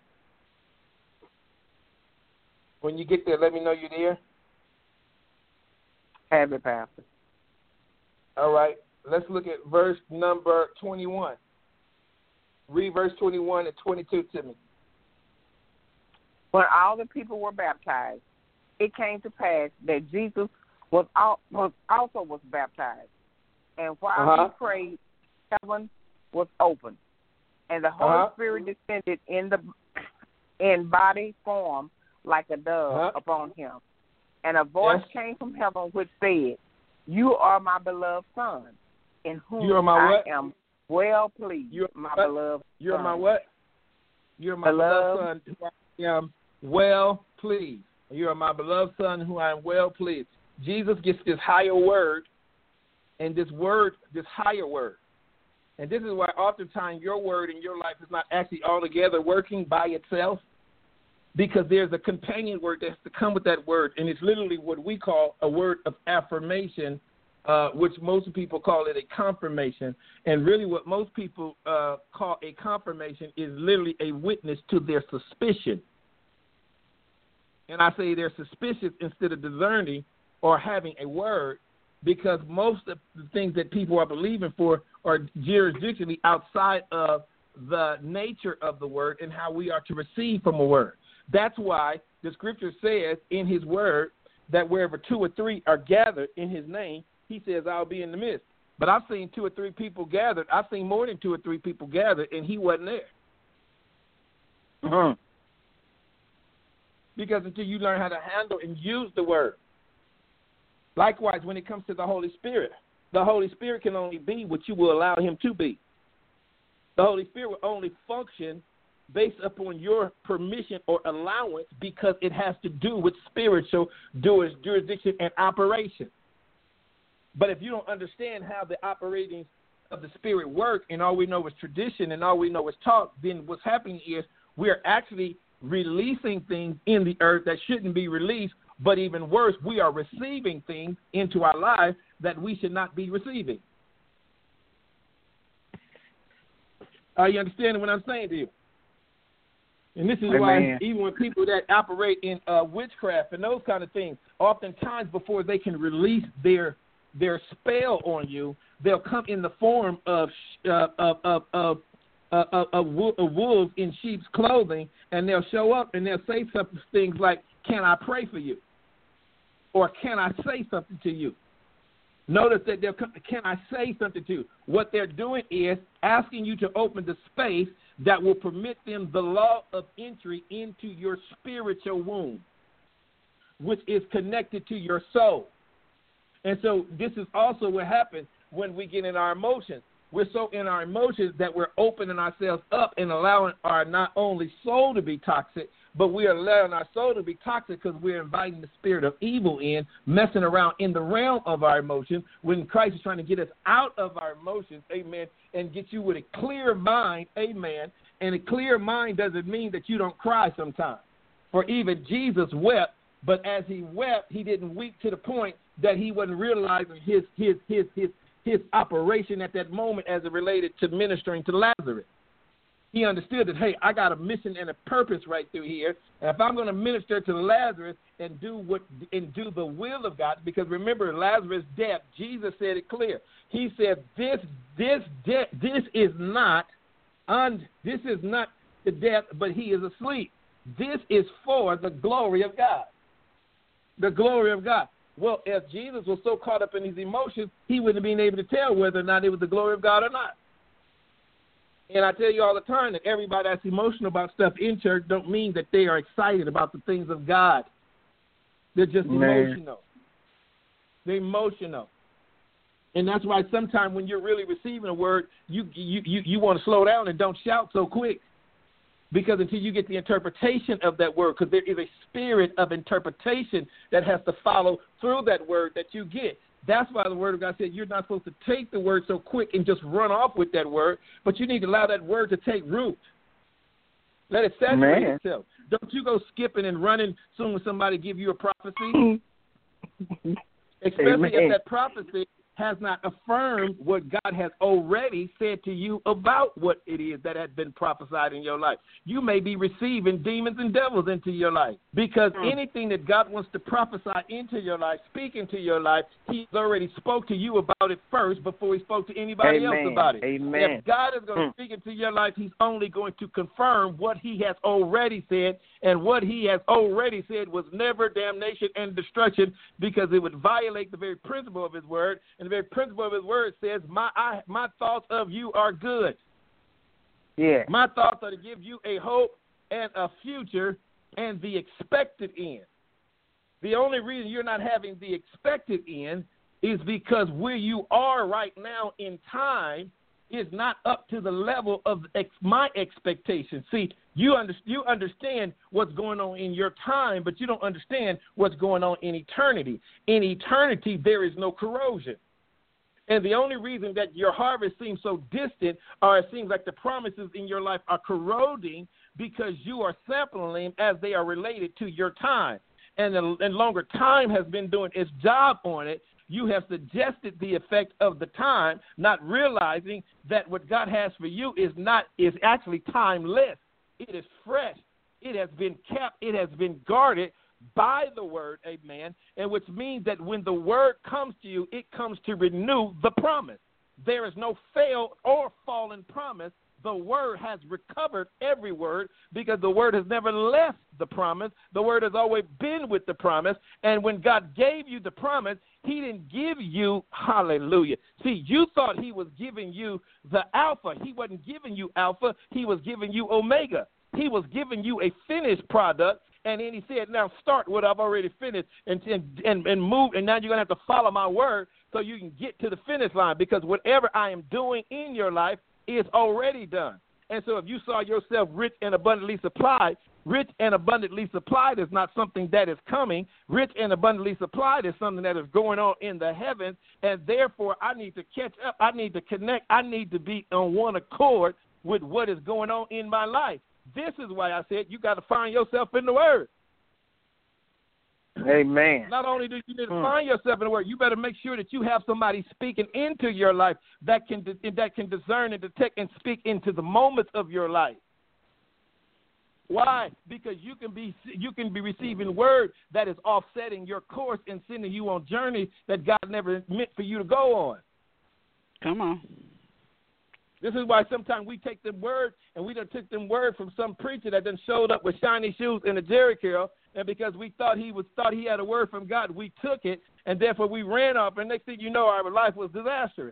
When you get there, let me know you're there. Have it, Pastor. All right. let's look at verse number 21. Read verse 21 and 22 to me. When all the people were baptized, it came to pass that Jesus was also baptized. And while he prayed, heaven was opened, and the Holy Spirit descended in body form like a dove upon him. And a voice came from heaven which said, "You are my beloved Son, in whom I am well pleased." You're my beloved You're son. my what? You're my beloved Son, who I am well pleased. You are my beloved Son, who I am well pleased. Jesus gets this higher word, and this higher word. And this is why oftentimes your word in your life is not actually altogether working by itself, because there's a companion word that has to come with that word, and it's literally what we call a word of affirmation, which most people call it a confirmation. And really what most people call a confirmation is literally a witness to their suspicion. And I say they're suspicious instead of discerning or having a word, because most of the things that people are believing for are jurisdictionally outside of the nature of the word and how we are to receive from a word. That's why the scripture says in his word that wherever 2 or 3 are gathered in his name, he says, I'll be in the midst. But I've seen 2 or 3 people gathered. I've seen more than 2 or 3 people gathered, and he wasn't there. Because until you learn how to handle and use the word. Likewise, when it comes to the Holy Spirit can only be what you will allow him to be. The Holy Spirit will only function based upon your permission or allowance, because it has to do with spiritual jurisdiction and operation. But if you don't understand how the operating of the Spirit work, and all we know is tradition and all we know is talk, then what's happening is we're actually releasing things in the earth that shouldn't be released. But even worse, we are receiving things into our lives that we should not be receiving. Are you understanding what I'm saying to you? And this is why even when people that operate in witchcraft and those kind of things, oftentimes before they can release their spell on you, they'll come in the form of wolves in sheep's clothing, and they'll show up and they'll say something, things like, "Can I pray for you?" Or "Can I say something to you?" Notice that they'll come, "Can I say something to you?" What they're doing is asking you to open the space that will permit them the law of entry into your spiritual womb, which is connected to your soul. And so this is also what happens when we get in our emotions. We're so in our emotions that we're opening ourselves up and allowing our not only soul to be toxic, but we are allowing our soul to be toxic because we're inviting the spirit of evil in, messing around in the realm of our emotions, when Christ is trying to get us out of our emotions, amen, and get you with a clear mind, amen. And a clear mind doesn't mean that you don't cry sometimes. For even Jesus wept, but as he wept, he didn't weep to the point that he wasn't realizing his operation at that moment as it related to ministering to Lazarus. He understood that, hey, I got a mission and a purpose right through here. And if I'm going to minister to Lazarus and do the will of God, because remember Lazarus' death, Jesus said it clear. He said, this is not the death, but he is asleep. This is for the glory of God. The glory of God. Well, if Jesus was so caught up in his emotions, he wouldn't have been able to tell whether or not it was the glory of God or not. And I tell you all the time that everybody that's emotional about stuff in church don't mean that they are excited about the things of God. They're just emotional. They're emotional. And that's why sometimes when you're really receiving a word, you want to slow down and don't shout so quick. Because until you get the interpretation of that word, because there is a spirit of interpretation that has to follow through that word that you get. That's why the word of God said you're not supposed to take the word so quick and just run off with that word, but you need to allow that word to take root. Let it saturate itself. Don't you go skipping and running soon as somebody give you a prophecy. Especially if that prophecy has not affirmed what God has already said to you about what it is that has been prophesied in your life. You may be receiving demons and devils into your life because anything that God wants to prophesy into your life, speak into your life, He's already spoke to you about it first before He spoke to anybody else about it. Amen. If God is going to speak into your life, He's only going to confirm what He has already said, and what He has already said was never damnation and destruction, because it would violate the very principle of His word. And the very principle of His word says, my thoughts of you are good. Yeah. My thoughts are to give you a hope and a future and the expected end. The only reason you're not having the expected end is because where you are right now in time is not up to the level of my expectation. See, you understand what's going on in your time, but you don't understand what's going on in eternity. In eternity, there is no corrosion. And the only reason that your harvest seems so distant, or it seems like the promises in your life are corroding, because you are sampling them as they are related to your time. And longer time has been doing its job on it. You have suggested the effect of the time, not realizing that what God has for you is actually timeless. It is fresh. It has been kept. It has been guarded by the word, amen, and which means that when the word comes to you, it comes to renew the promise. There is no failed or fallen promise. The word has recovered every word, because the word has never left the promise. The word has always been with the promise. And when God gave you the promise, He didn't give you, hallelujah. See, you thought He was giving you the alpha. He wasn't giving you alpha. He was giving you omega. He was giving you a finished product. And then He said, now start what I've already finished and move. And now you're going to have to follow my word so you can get to the finish line, because whatever I am doing in your life is already done. And so if you saw yourself rich and abundantly supplied is not something that is coming. Rich and abundantly supplied is something that is going on in the heavens. And therefore, I need to catch up. I need to connect. I need to be on one accord with what is going on in my life. This is why I said you got to find yourself in the Word. Amen. Not only do you need to find yourself in the Word, you better make sure that you have somebody speaking into your life that can discern and detect and speak into the moments of your life. Why? Because you can be receiving word that is offsetting your course and sending you on journeys that God never meant for you to go on. Come on. This is why sometimes we take them word, and we done took them word from some preacher that done showed up with shiny shoes and a Jerry curl, and because we thought he had a word from God, we took it, and therefore we ran off, and next thing you know, our life was disastrous.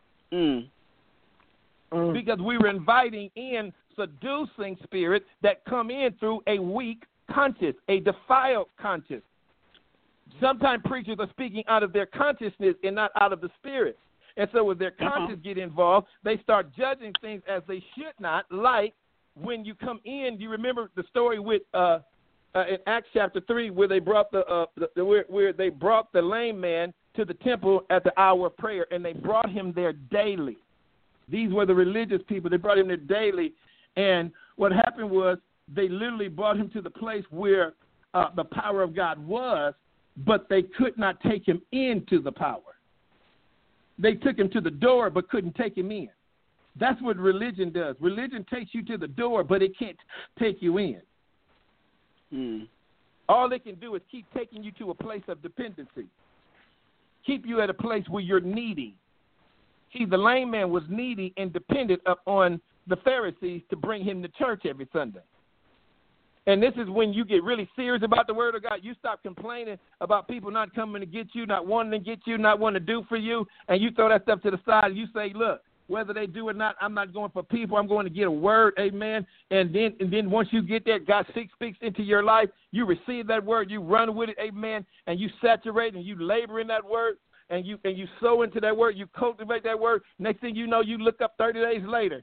Because we were inviting in seducing spirits that come in through a weak conscience, a defiled conscience. Sometimes preachers are speaking out of their consciousness and not out of the spirit. And so when their conscience get involved, they start judging things as they should not, like when you come in. You remember the story with in Acts chapter 3 where they brought where they brought the lame man to the temple at the hour of prayer, and they brought him there daily. These were the religious people. They brought him there daily. And what happened was they literally brought him to the place where the power of God was, but they could not take him into the power. They took him to the door but couldn't take him in. That's what religion does. Religion takes you to the door, but it can't take you in. All it can do is keep taking you to a place of dependency, keep you at a place where you're needy. See, the lame man was needy and dependent upon the Pharisees to bring him to church every Sunday. And this is when you get really serious about the word of God. You stop complaining about people not coming to get you, not wanting to get you, not wanting to do for you, and you throw that stuff to the side and you say, look, whether they do or not, I'm not going for people. I'm going to get a word, amen. And then once you get there, God speaks into your life. You receive that word, you run with it, amen, and you saturate and you labor in that word, and you sow into that word, you cultivate that word. Next thing you know, you look up 30 days later.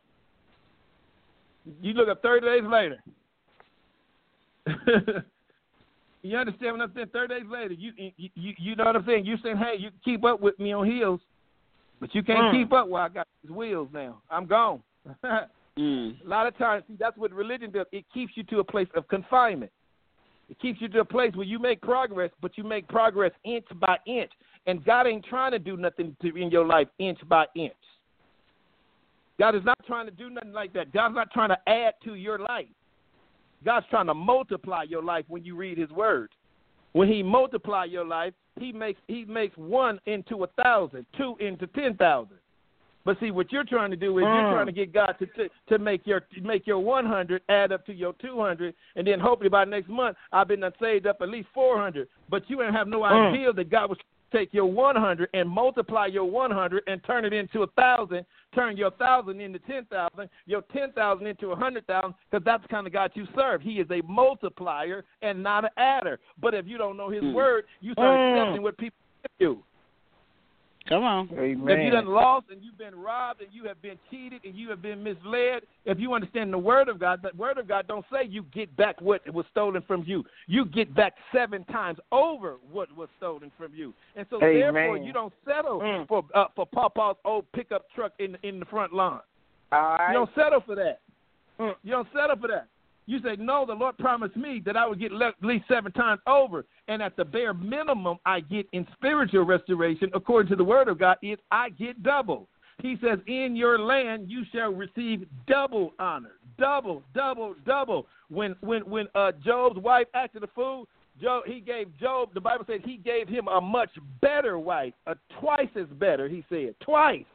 You understand what I'm saying? 30 days later, you know what I'm saying? You're saying, hey, you can keep up with me on heels, but you can't keep up. Well, I got these wheels now. I'm gone. A lot of times, see, that's what religion does. It keeps you to a place of confinement. It keeps you to a place where you make progress, but you make progress inch by inch. And God ain't trying to do nothing in your life inch by inch. God is not trying to do nothing like that. God's not trying to add to your life. God's trying to multiply your life when you read his word. When he multiply your life, he makes 1 into 1,000, 2 into 10,000. But see, what you're trying to do is you're trying to get God to make your 100 add up to your 200, and then hopefully by next month I've been saved up at least 400. But you ain't have no idea that God was take your 100 and multiply your 100 and turn it into 1,000, turn your 1,000 into 10,000, your 10,000 into 100,000, because that's the kind of God you serve. He is a multiplier and not an adder. But if you don't know his word, you start accepting what people give you. Come on. Amen. If you done lost and you've been robbed and you have been cheated and you have been misled, if you understand the word of God, that word of God don't say you get back what was stolen from you. You get back 7 times over what was stolen from you. And so therefore you don't settle for Papa's old pickup truck in the front lawn. All right. You don't settle for that. You don't settle for that. You say, no, the Lord promised me that I would get at least 7 times over. And at the bare minimum I get in spiritual restoration, according to the word of God, is I get double. He says, in your land you shall receive double honor. Double, double, double. When Job's wife acted a fool, he gave Job, the Bible says he gave him a much better wife, twice as better, he said. Twice.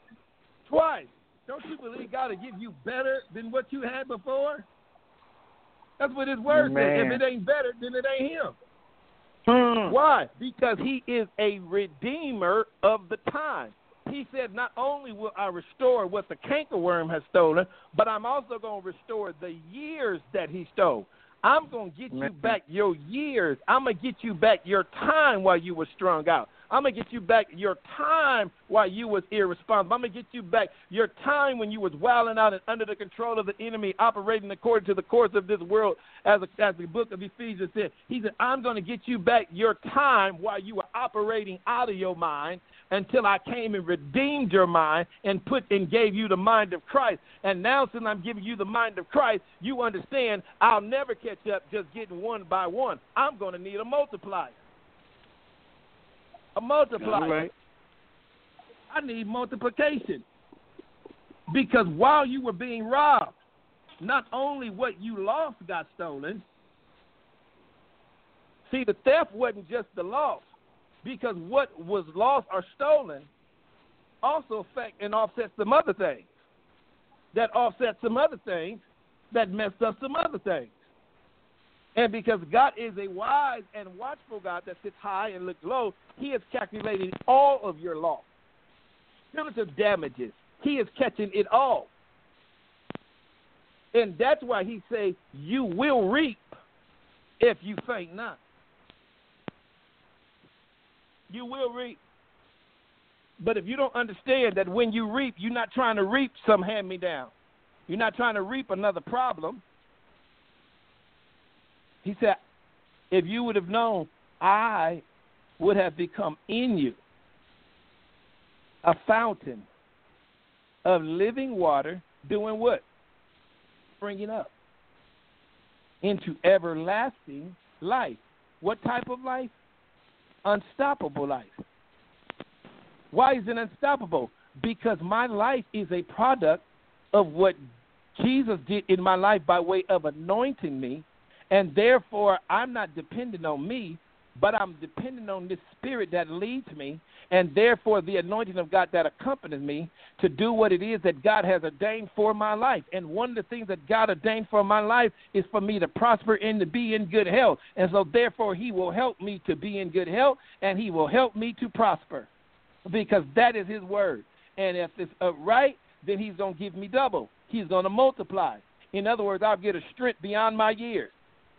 Don't you believe God will give you better than what you had before? That's what his word says. If it ain't better, then it ain't him. Why? Because he is a redeemer of the time. He said, not only will I restore what the cankerworm has stolen, but I'm also going to restore the years that he stole. I'm going to get you back your years. I'm going to get you back your time while you were strung out. I'm going to get you back your time while you was irresponsible. I'm going to get you back your time when you was wilding out and under the control of the enemy, operating according to the course of this world, as the book of Ephesians said. He said, I'm going to get you back your time while you were operating out of your mind until I came and redeemed your mind and gave you the mind of Christ. And now since I'm giving you the mind of Christ, you understand I'll never catch up just getting one by one. I'm going to need a multiplier. A multiplier. All right. I need multiplication. Because while you were being robbed, not only what you lost got stolen. See, the theft wasn't just the loss. Because what was lost or stolen also affect and offset some other things. That offset some other things that messed up some other things. And because God is a wise and watchful God that sits high and looks low, he is calculating all of your loss. Punitive damages. He is catching it all. And that's why he says, you will reap if you faint not. You will reap. But if you don't understand that when you reap, you're not trying to reap some hand-me-down. You're not trying to reap another problem. He said, if you would have known, I would have become in you a fountain of living water, doing what? Springing up into everlasting life. What type of life? Unstoppable life. Why is it unstoppable? Because my life is a product of what Jesus did in my life by way of anointing me. And therefore, I'm not dependent on me, but I'm dependent on this spirit that leads me, and therefore the anointing of God that accompanies me to do what it is that God has ordained for my life. And one of the things that God ordained for my life is for me to prosper and to be in good health. And so therefore, he will help me to be in good health, and he will help me to prosper, because that is his word. And if it's right, then he's going to give me double. He's going to multiply. In other words, I'll get a strength beyond my years.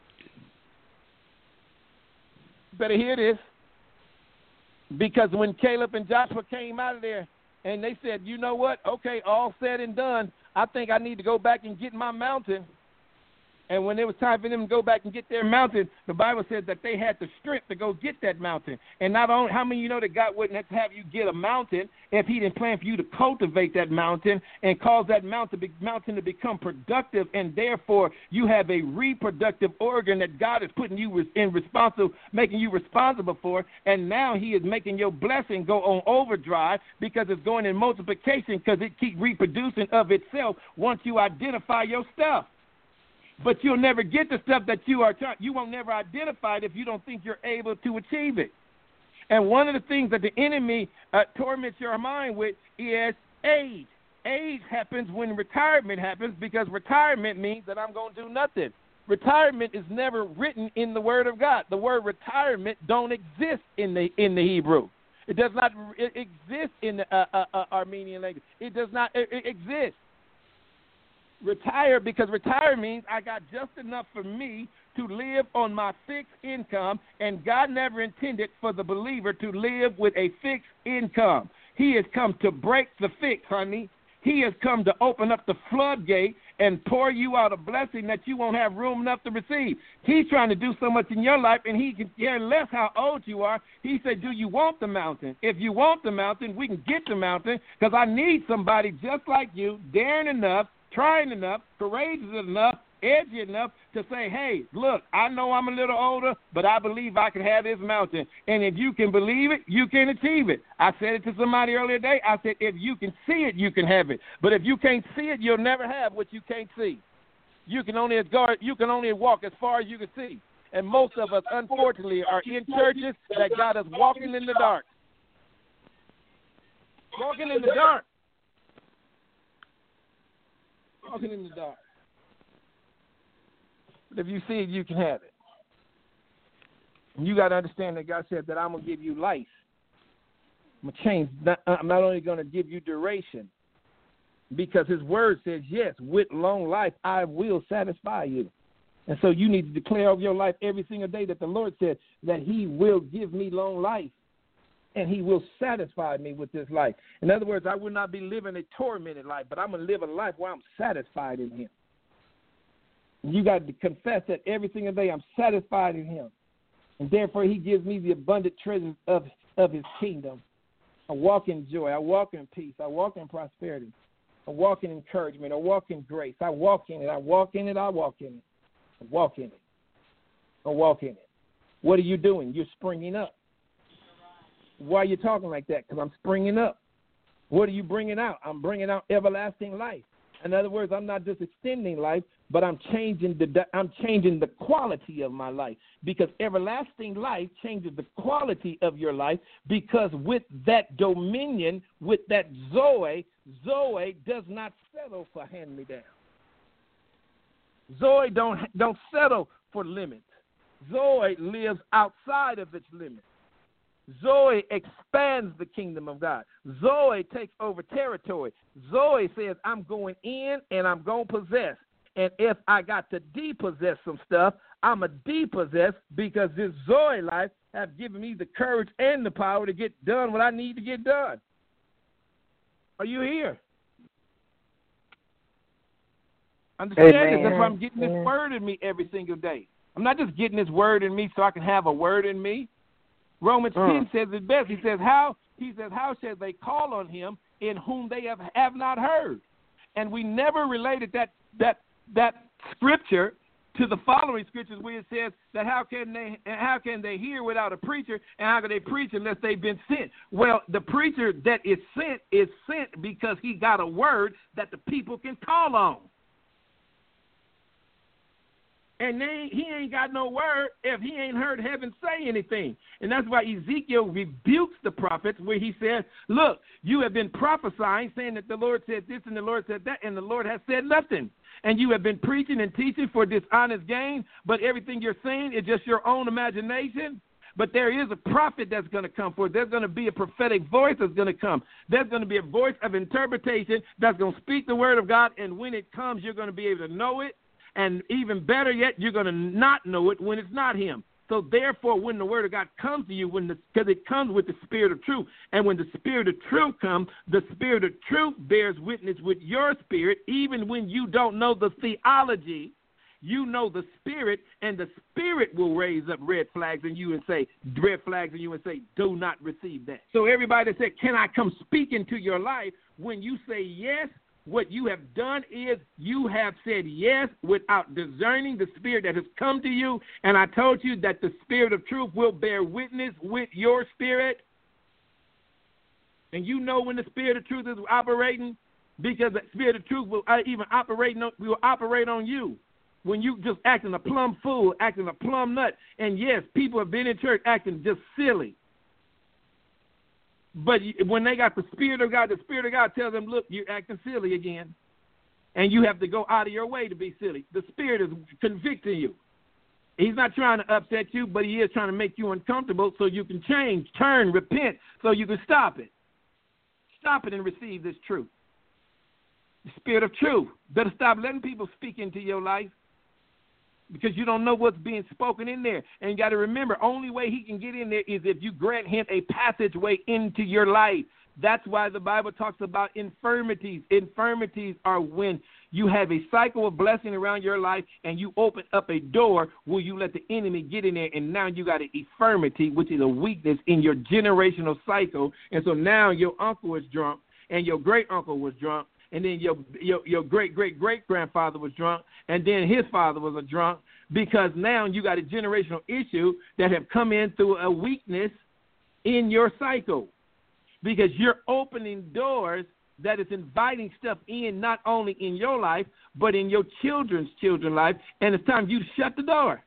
Better hear this, because when Caleb and Joshua came out of there and they said, you know what, okay, all said and done, I think I need to go back and get my mountain. And when it was time for them to go back and get their mountain, the Bible says that they had the strength to go get that mountain. And not only, how many of you know that God wouldn't have you get a mountain if he didn't plan for you to cultivate that mountain and cause that mountain to become productive, and therefore you have a reproductive organ that God is putting you making you responsible for, and now he is making your blessing go on overdrive because it's going in multiplication because it keeps reproducing of itself once you identify your stuff. But you'll never get the stuff that you won't never identify it if you don't think you're able to achieve it. And one of the things that the enemy torments your mind with is age. Age happens when retirement happens, because retirement means that I'm going to do nothing. Retirement is never written in the Word of God. The word retirement don't exist in the Hebrew. It does not exist in the Armenian language. It does not exist. Retire, because retire means I got just enough for me to live on my fixed income, and God never intended for the believer to live with a fixed income. He has come to break the fix, honey. He has come to open up the floodgate and pour you out a blessing that you won't have room enough to receive. He's trying to do so much in your life, and he can care less how old you are. He said, do you want the mountain? If you want the mountain, we can get the mountain, because I need somebody just like you, daring enough, trying enough, courageous enough, edgy enough to say, hey, look, I know I'm a little older, but I believe I can have this mountain. And if you can believe it, you can achieve it. I said it to somebody earlier today. I said, if you can see it, you can have it. But if you can't see it, you'll never have what you can't see. You can only walk as far as you can see. And most of us, unfortunately, are in churches that got us walking in the dark. Walking in the dark. Walking in the dark. But if you see it, you can have it. And you got to understand that God said that I'm going to give you life. I'm going to change. I'm not only going to give you duration, because his word says, yes, with long life, I will satisfy you. And so you need to declare over your life every single day that the Lord said that he will give me long life, and he will satisfy me with this life. In other words, I will not be living a tormented life, but I'm going to live a life where I'm satisfied in him. You got to confess that every single day I'm satisfied in him. And therefore he gives me the abundant treasures of his kingdom. I walk in joy. I walk in peace. I walk in prosperity. I walk in encouragement. I walk in grace. I walk in it. I walk in it. I walk in it. I walk in it. I walk in it. What are you doing? You're springing up. Why are you talking like that? Because I'm springing up. What are you bringing out? I'm bringing out everlasting life. In other words, I'm not just extending life, but I'm changing the quality of my life, because everlasting life changes the quality of your life, because with that dominion, with that Zoe does not settle for hand-me-down. Zoe don't settle for limits. Zoe lives outside of its limits. Zoe expands the kingdom of God. Zoe takes over territory. Zoe says, I'm going in and I'm going to possess. And if I got to depossess some stuff, I'm a depossess, because this Zoe life has given me the courage and the power to get done what I need to get done. Are you here? Understand this. That's why I'm getting this word in me every single day. I'm not just getting this word in me so I can have a word in me. Romans 10 says it best. He says, how shall they call on him in whom they have not heard? And we never related that scripture to the following scriptures, where it says that how can they hear without a preacher, and how can they preach unless they've been sent? Well, the preacher that is sent because he got a word that the people can call on. And he ain't got no word if he ain't heard heaven say anything. And that's why Ezekiel rebukes the prophets, where he says, look, you have been prophesying, saying that the Lord said this and the Lord said that, and the Lord has said nothing. And you have been preaching and teaching for dishonest gain, but everything you're saying is just your own imagination. But there is a prophet that's going to come forth. There's going to be a prophetic voice that's going to come. There's going to be a voice of interpretation that's going to speak the word of God, and when it comes, you're going to be able to know it. And even better yet, you're going to not know it when it's not him. So therefore, when the word of God comes to you, because it comes with the spirit of truth, and when the spirit of truth comes, the spirit of truth bears witness with your spirit, even when you don't know the theology. You know the Spirit, and the Spirit will raise up red flags in you and say, do not receive that. So everybody that said, can I come speak into your life? When you say yes, what you have done is you have said yes without discerning the Spirit that has come to you. And I told you that the Spirit of truth will bear witness with your spirit. And you know when the Spirit of truth is operating, because the Spirit of truth will will operate on you. When you just acting a plumb fool, acting a plumb nut. And yes, people have been in church acting just silly. But when they got the Spirit of God tells them, look, you're acting silly again. And you have to go out of your way to be silly. The Spirit is convicting you. He's not trying to upset you, but he is trying to make you uncomfortable so you can change, turn, repent, so you can stop it. Stop it and receive this truth. The Spirit of truth. Better stop letting people speak into your life, because you don't know what's being spoken in there. And you got to remember, only way he can get in there is if you grant him a passageway into your life. That's why the Bible talks about infirmities. Infirmities are when you have a cycle of blessing around your life and you open up a door where you let the enemy get in there, and now you got an infirmity, which is a weakness in your generational cycle. And so now your uncle is drunk and your great-uncle was drunk, and then your great-great-great-grandfather was drunk, and then his father was a drunk, because now you got a generational issue that have come in through a weakness in your cycle, because you're opening doors that is inviting stuff in, not only in your life, but in your children's life, and it's time you to shut the door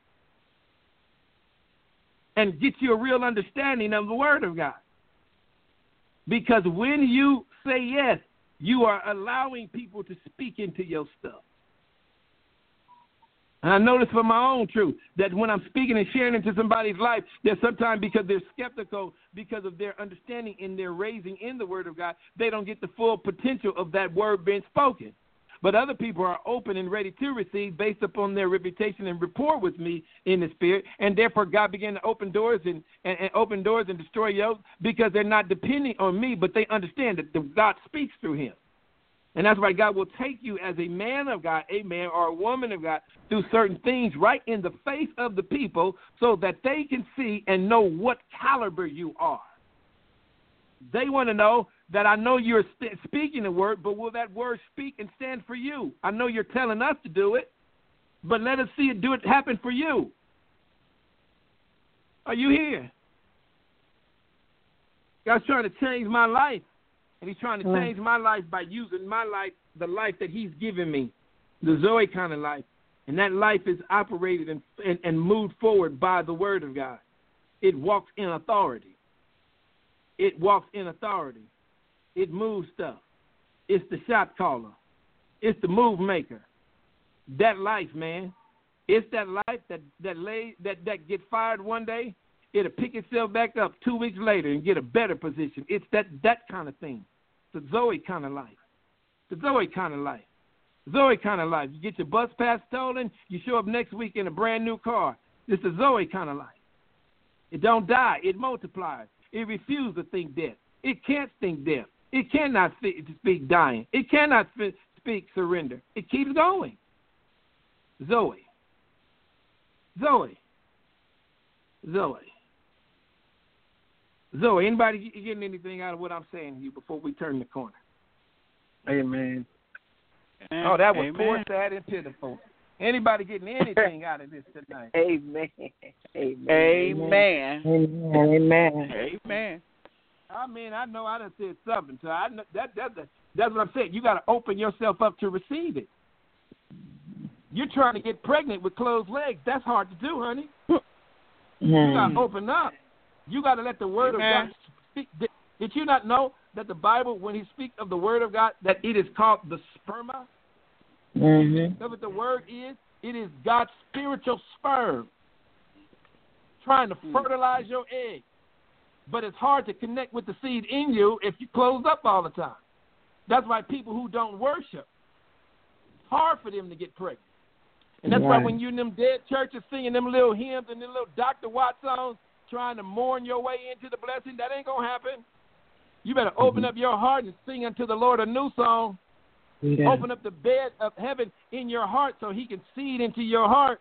and get you a real understanding of the Word of God. Because when you say yes, you are allowing people to speak into your stuff. And I notice for my own truth that when I'm speaking and sharing into somebody's life, that sometimes because they're skeptical, because of their understanding in their raising in the Word of God, they don't get the full potential of that word being spoken. But other people are open and ready to receive based upon their reputation and rapport with me in the Spirit. And therefore, God began to open doors and open doors and destroy yokes, because they're not depending on me, but they understand that God speaks through him. And that's why God will take you as a man of God, a man or a woman of God, through certain things right in the face of the people so that they can see and know what caliber you are. They want to know that I know you're speaking the word, but will that word speak and stand for you? I know you're telling us to do it, but let us see it happen for you. Are you here? God's trying to change my life. And he's trying to change my life by using my life, the life that he's given me, the Zoe kind of life. And that life is operated and moved forward by the Word of God. It walks in authority. It walks in authority. It moves stuff. It's the shot caller. It's the move maker. That life, man. It's that life that get fired one day. It'll pick itself back up 2 weeks later and get a better position. It's that kind of thing. The Zoe kind of life. The Zoe kind of life. Zoe kind of life. You get your bus pass stolen, you show up next week in a brand new car. It's the Zoe kind of life. It don't die. It multiplies. It refuses to think death. It can't think death. It cannot speak dying. It cannot speak surrender. It keeps going. Zoe. Zoe. Zoe. Zoe, anybody getting anything out of what I'm saying to you before we turn the corner? Amen. Oh, that was poor, sad, and pitiful. Anybody getting anything out of this tonight? Amen. Amen. Amen. Amen. Amen. I mean, I know I done said something. So I know that's what I'm saying. You got to open yourself up to receive it. You're trying to get pregnant with closed legs. That's hard to do, honey. You got to open up. You got to let the Word of God speak. Did you not know that the Bible, when he speaks of the Word of God, that it is called the sperma? Mm-hmm. That's what the word is. It is God's spiritual sperm trying to fertilize your egg. But it's hard to connect with the seed in you if you close up all the time. That's why people who don't worship, it's hard for them to get pregnant. And that's why when you in them dead churches singing them little hymns and them little Dr. Watt songs, trying to mourn your way into the blessing, that ain't going to happen. You better open up your heart and sing unto the Lord a new song. Yeah. Open up the bed of heaven in your heart so he can seed into your heart.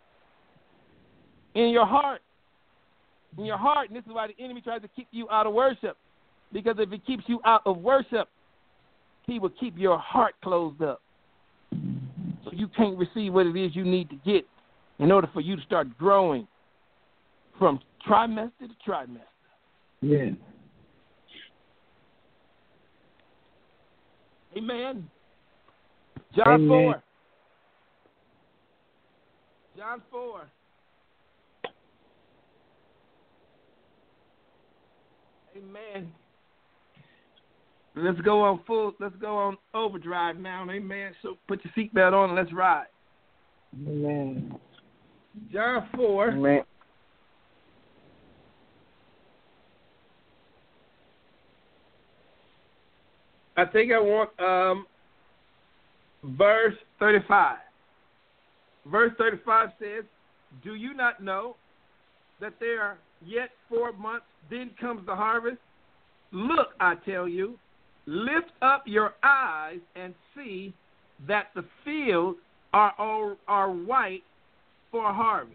In your heart. In your heart. And this is why the enemy tries to keep you out of worship. Because if he keeps you out of worship, he will keep your heart closed up. So you can't receive what it is you need to get in order for you to start growing from trimester to trimester. Yeah. Amen. John Amen. 4. John 4. Amen. Let's go on overdrive now. Amen. So put your seatbelt on and let's ride. Amen. John 4. Amen. I think I want verse 35. Verse 35 says, "Do you not know that there are yet 4 months, then comes the harvest? Look, I tell you, lift up your eyes and see that the fields are white for harvest."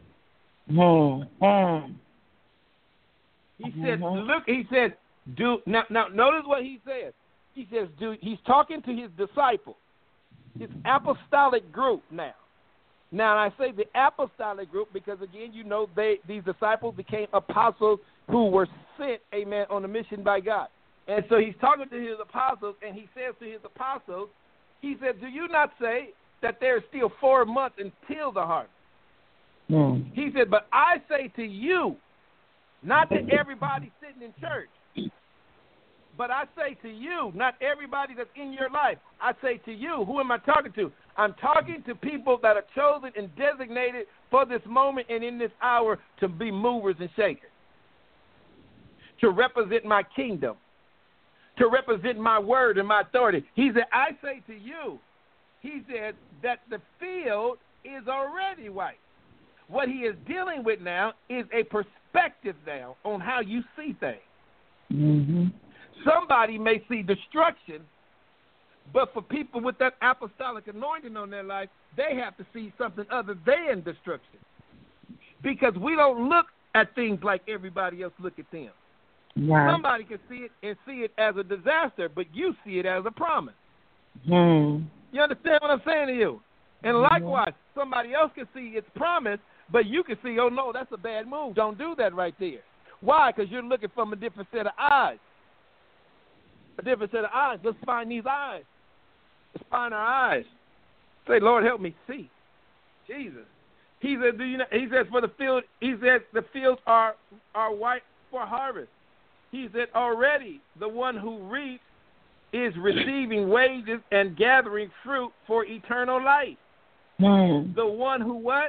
He said, "Look." He said, "Do now." Notice what he says. He says, He's talking to his disciples, his apostolic group now. Now, I say the apostolic group because, again, you know, these disciples became apostles who were sent, amen, on a mission by God. And so he's talking to his apostles, and he says to his apostles, he said, "Do you not say that there is still 4 months until the harvest?" He said, "But I say to you," not to everybody sitting in church, but I say to you, not everybody that's in your life. I say to you, who am I talking to? I'm talking to people that are chosen and designated for this moment and in this hour to be movers and shakers, to represent my kingdom, to represent my word and my authority. He said, I say to you, he said, that the field is already white. What he is dealing with now is a perspective now on how you see things. Mm-hmm. Somebody may see destruction, but for people with that apostolic anointing on their life, they have to see something other than destruction. Because we don't look at things like everybody else look at them. Right. Somebody can see it and see it as a disaster, but you see it as a promise. You understand what I'm saying to you? And likewise, somebody else can see its promise, but you can see, oh, no, that's a bad move. Don't do that right there. Why? Because you're looking from a different set of eyes. A different set of eyes. Let's find these eyes. Let's find our eyes. Say, Lord, help me see. Jesus. He said, he says, for the field, he says the fields are white for harvest. He said, already the one who reaps is receiving wages and gathering fruit for eternal life. The one who what?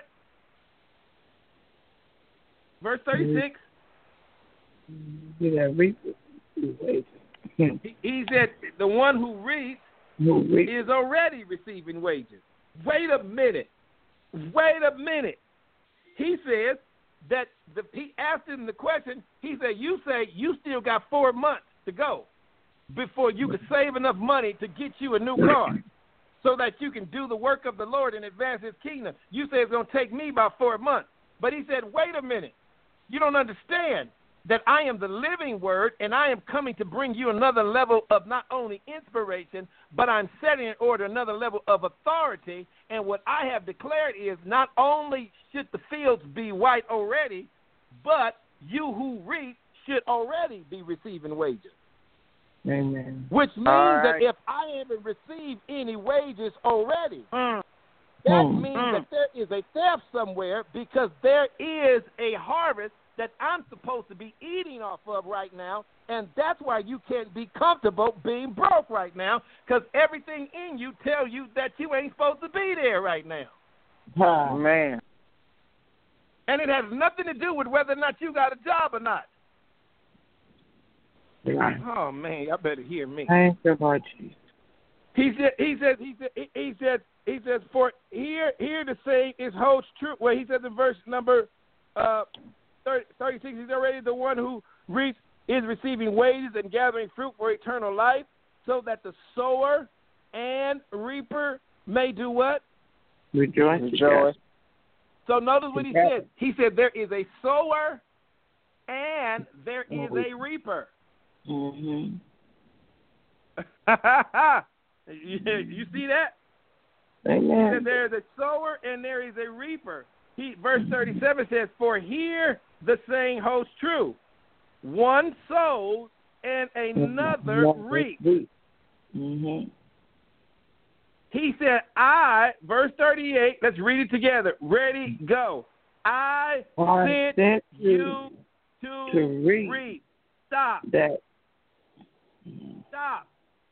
Verse 36. He said, the one who reaps is already receiving wages. Wait a minute. He says that he asked him the question. He said, you say you still got 4 months to go before you can save enough money to get you a new car so that you can do the work of the Lord and advance his kingdom. You say it's going to take me about 4 months. But he said, wait a minute. You don't understand that I am the living word, and I am coming to bring you another level of not only inspiration, but I'm setting in order another level of authority. And what I have declared is not only should the fields be white already, but you who reap should already be receiving wages. Amen. Which means that if I haven't received any wages already, that means that there is a theft somewhere, because there is a harvest that I'm supposed to be eating off of right now, and that's why you can't be comfortable being broke right now, because everything in you tells you that you ain't supposed to be there right now. Oh, man. And it has nothing to do with whether or not you got a job or not. Right. Oh, man, y'all better hear me. Thank you, Lord Jesus. He says, for here the saying is holds true. Well, he says in verse number 36, he's already the one who is receiving wages and gathering fruit for eternal life, so that the sower and reaper may do what? Rejoice. So notice what he said. He said there is a sower and there is a reaper. Mm-hmm. You see that? Amen. He said there is a sower and there is a reaper. Verse 37 says, for here the saying holds true. One sows and another reaps. Mm-hmm. He said, verse 38, let's read it together. Ready, go. I sent you to reap. Stop. Stop.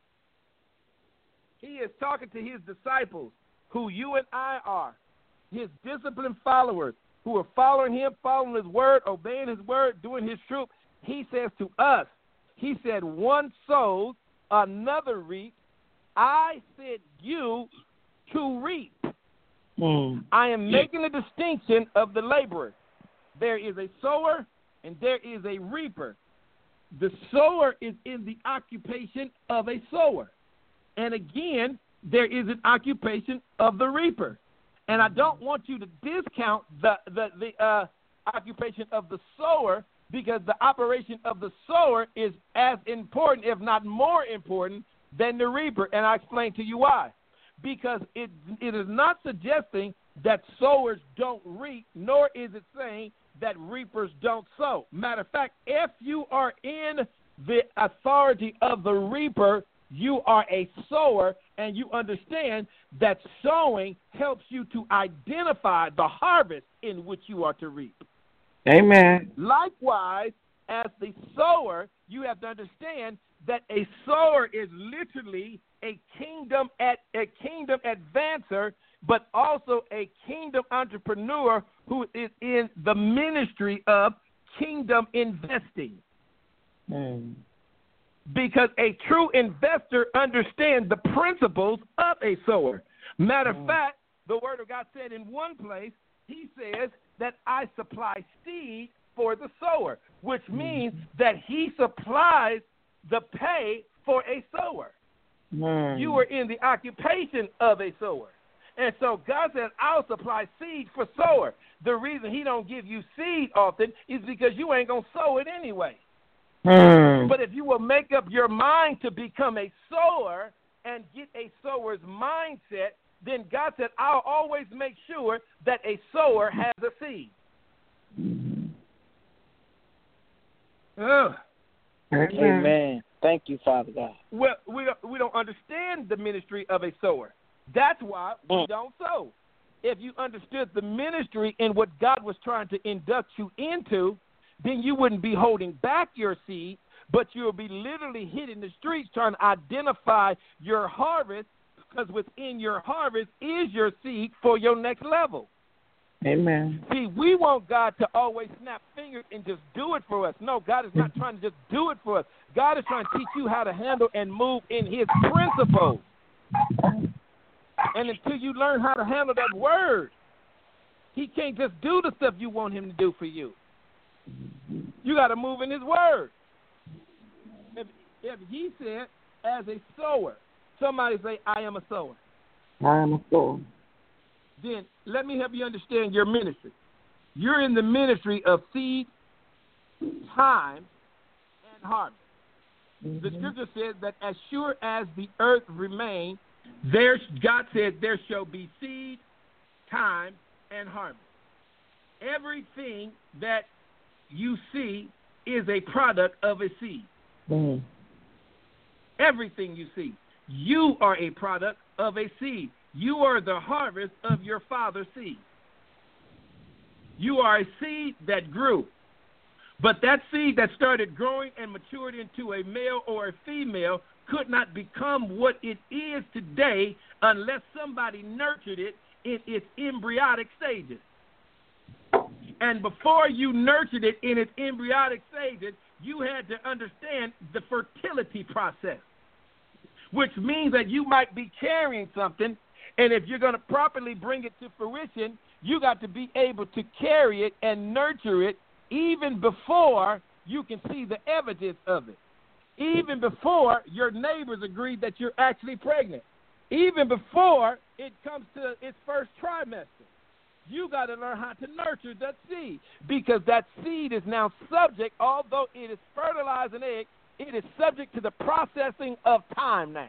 He is talking to his disciples, who you and I are, his disciplined followers, who are following him, following his word, obeying his word, doing his truth. He says to us, he said, one sows, another reaps. I sent you to reap. I am making a distinction of the laborer. There is a sower and there is a reaper. The sower is in the occupation of a sower. And again, there is an occupation of the reaper. And I don't want you to discount the occupation of the sower, because the operation of the sower is as important, if not more important, than the reaper. And I explain to you why. Because it is not suggesting that sowers don't reap, nor is it saying that reapers don't sow. Matter of fact, if you are in the authority of the reaper, you are a sower, and you understand that sowing helps you to identify the harvest in which you are to reap. Amen. Likewise, as the sower, you have to understand that a sower is literally a kingdom advancer, but also a kingdom entrepreneur who is in the ministry of kingdom investing. Because a true investor understands the principles of a sower. Matter of fact, the Word of God said in one place, he says that I supply seed for the sower, which means that he supplies the pay for a sower. You are in the occupation of a sower. And so God says, I'll supply seed for sower. The reason he don't give you seed often is because you ain't going to sow it anyway. But if you will make up your mind to become a sower and get a sower's mindset, then God said, I'll always make sure that a sower has a seed. Amen. Thank you, Father God. Well, we don't understand the ministry of a sower. That's why we don't sow. If you understood the ministry and what God was trying to induct you into, then you wouldn't be holding back your seed, but you'll be literally hitting the streets trying to identify your harvest, because within your harvest is your seed for your next level. Amen. See, we want God to always snap fingers and just do it for us. No, God is not trying to just do it for us. God is trying to teach you how to handle and move in his principles. And until you learn how to handle that word, he can't just do the stuff you want him to do for you. You got to move in his word. If he said, as a sower, somebody say, I am a sower. I am a sower. Then let me help you understand your ministry. You're in the ministry of seed, time, and harvest. The scripture says that as sure as the earth remains, God said there shall be seed, time, and harvest. Everything that you see is a product of a seed. Everything you see. You are a product of a seed. You are the harvest of your father's seed. You are a seed that grew. But that seed that started growing and matured into a male or a female could not become what it is today unless somebody nurtured it in its embryonic stages. And before you nurtured it in its embryonic stages, you had to understand the fertility process, which means that you might be carrying something, and if you're going to properly bring it to fruition, you got to be able to carry it and nurture it even before you can see the evidence of it, even before your neighbors agree that you're actually pregnant. even before it comes to its first trimester. You got to learn how to nurture that seed, because that seed is now subject, although it is fertilized an egg, it is subject to the processing of time now.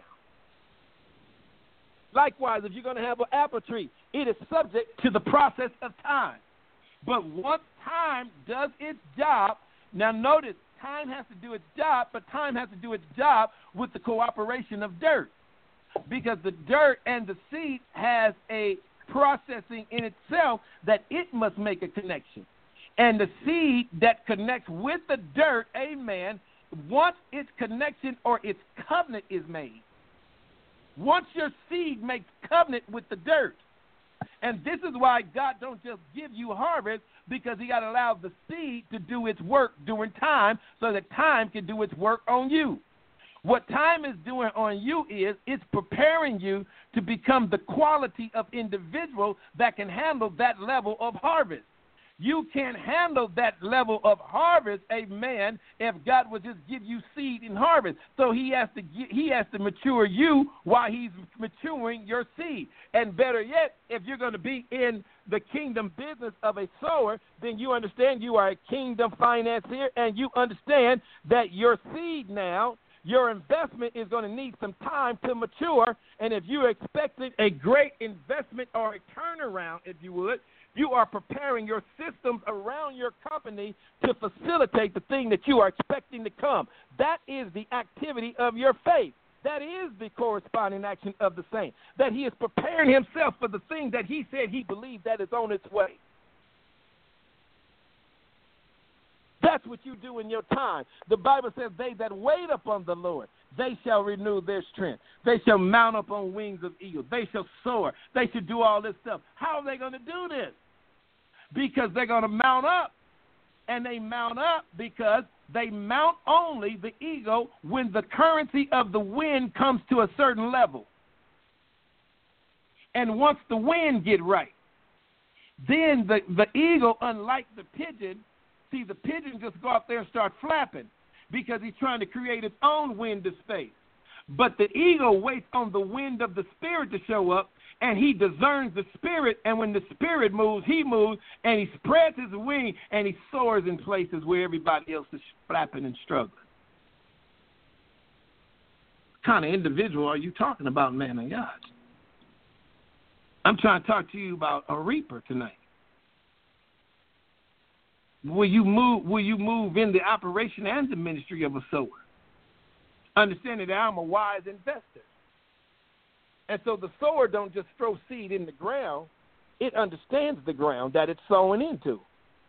Likewise, if you're going to have an apple tree, it is subject to the process of time. But once time does its job, now notice, time has to do its job, but time has to do its job with the cooperation of dirt, because the dirt and the seed has a processing in itself that it must make a connection. And the seed that connects with the dirt, amen, once its connection or its covenant is made, once your seed makes covenant with the dirt, and this is why God don't just give you harvest, because he got to allow the seed to do its work during time so that time can do its work on you. What time is doing on you is it's preparing you to become the quality of individual that can handle that level of harvest. You can't handle that level of harvest, amen, if God would just give you seed and harvest. So he has to mature you while he's maturing your seed. And better yet, if you're going to be in the kingdom business of a sower, then you understand you are a kingdom financier, and you understand that your seed now, your investment is going to need some time to mature. And if you're expecting a great investment or a turnaround, if you would, you are preparing your systems around your company to facilitate the thing that you are expecting to come. That is the activity of your faith. That is the corresponding action of the saint, that he is preparing himself for the thing that he said he believed that is on its way. That's what you do in your time. The Bible says, they that wait upon the Lord, they shall renew their strength. They shall mount up on wings of eagles. They shall soar. They should do all this stuff. How are they going to do this? Because they're going to mount up. And they mount up because they mount only the eagle when the currency of the wind comes to a certain level. And once the wind get right, then the eagle, unlike the pigeon, see, the pigeon just go out there and start flapping because he's trying to create his own wind of space. But the eagle waits on the wind of the Spirit to show up, and he discerns the Spirit, and when the Spirit moves, he moves, and he spreads his wing, and he soars in places where everybody else is flapping and struggling. What kind of individual are you talking about, man of God? I'm trying to talk to you about a reaper tonight. Will you move in the operation and the ministry of a sower? Understanding that I'm a wise investor. And so the sower don't just throw seed in the ground. It understands the ground that it's sowing into.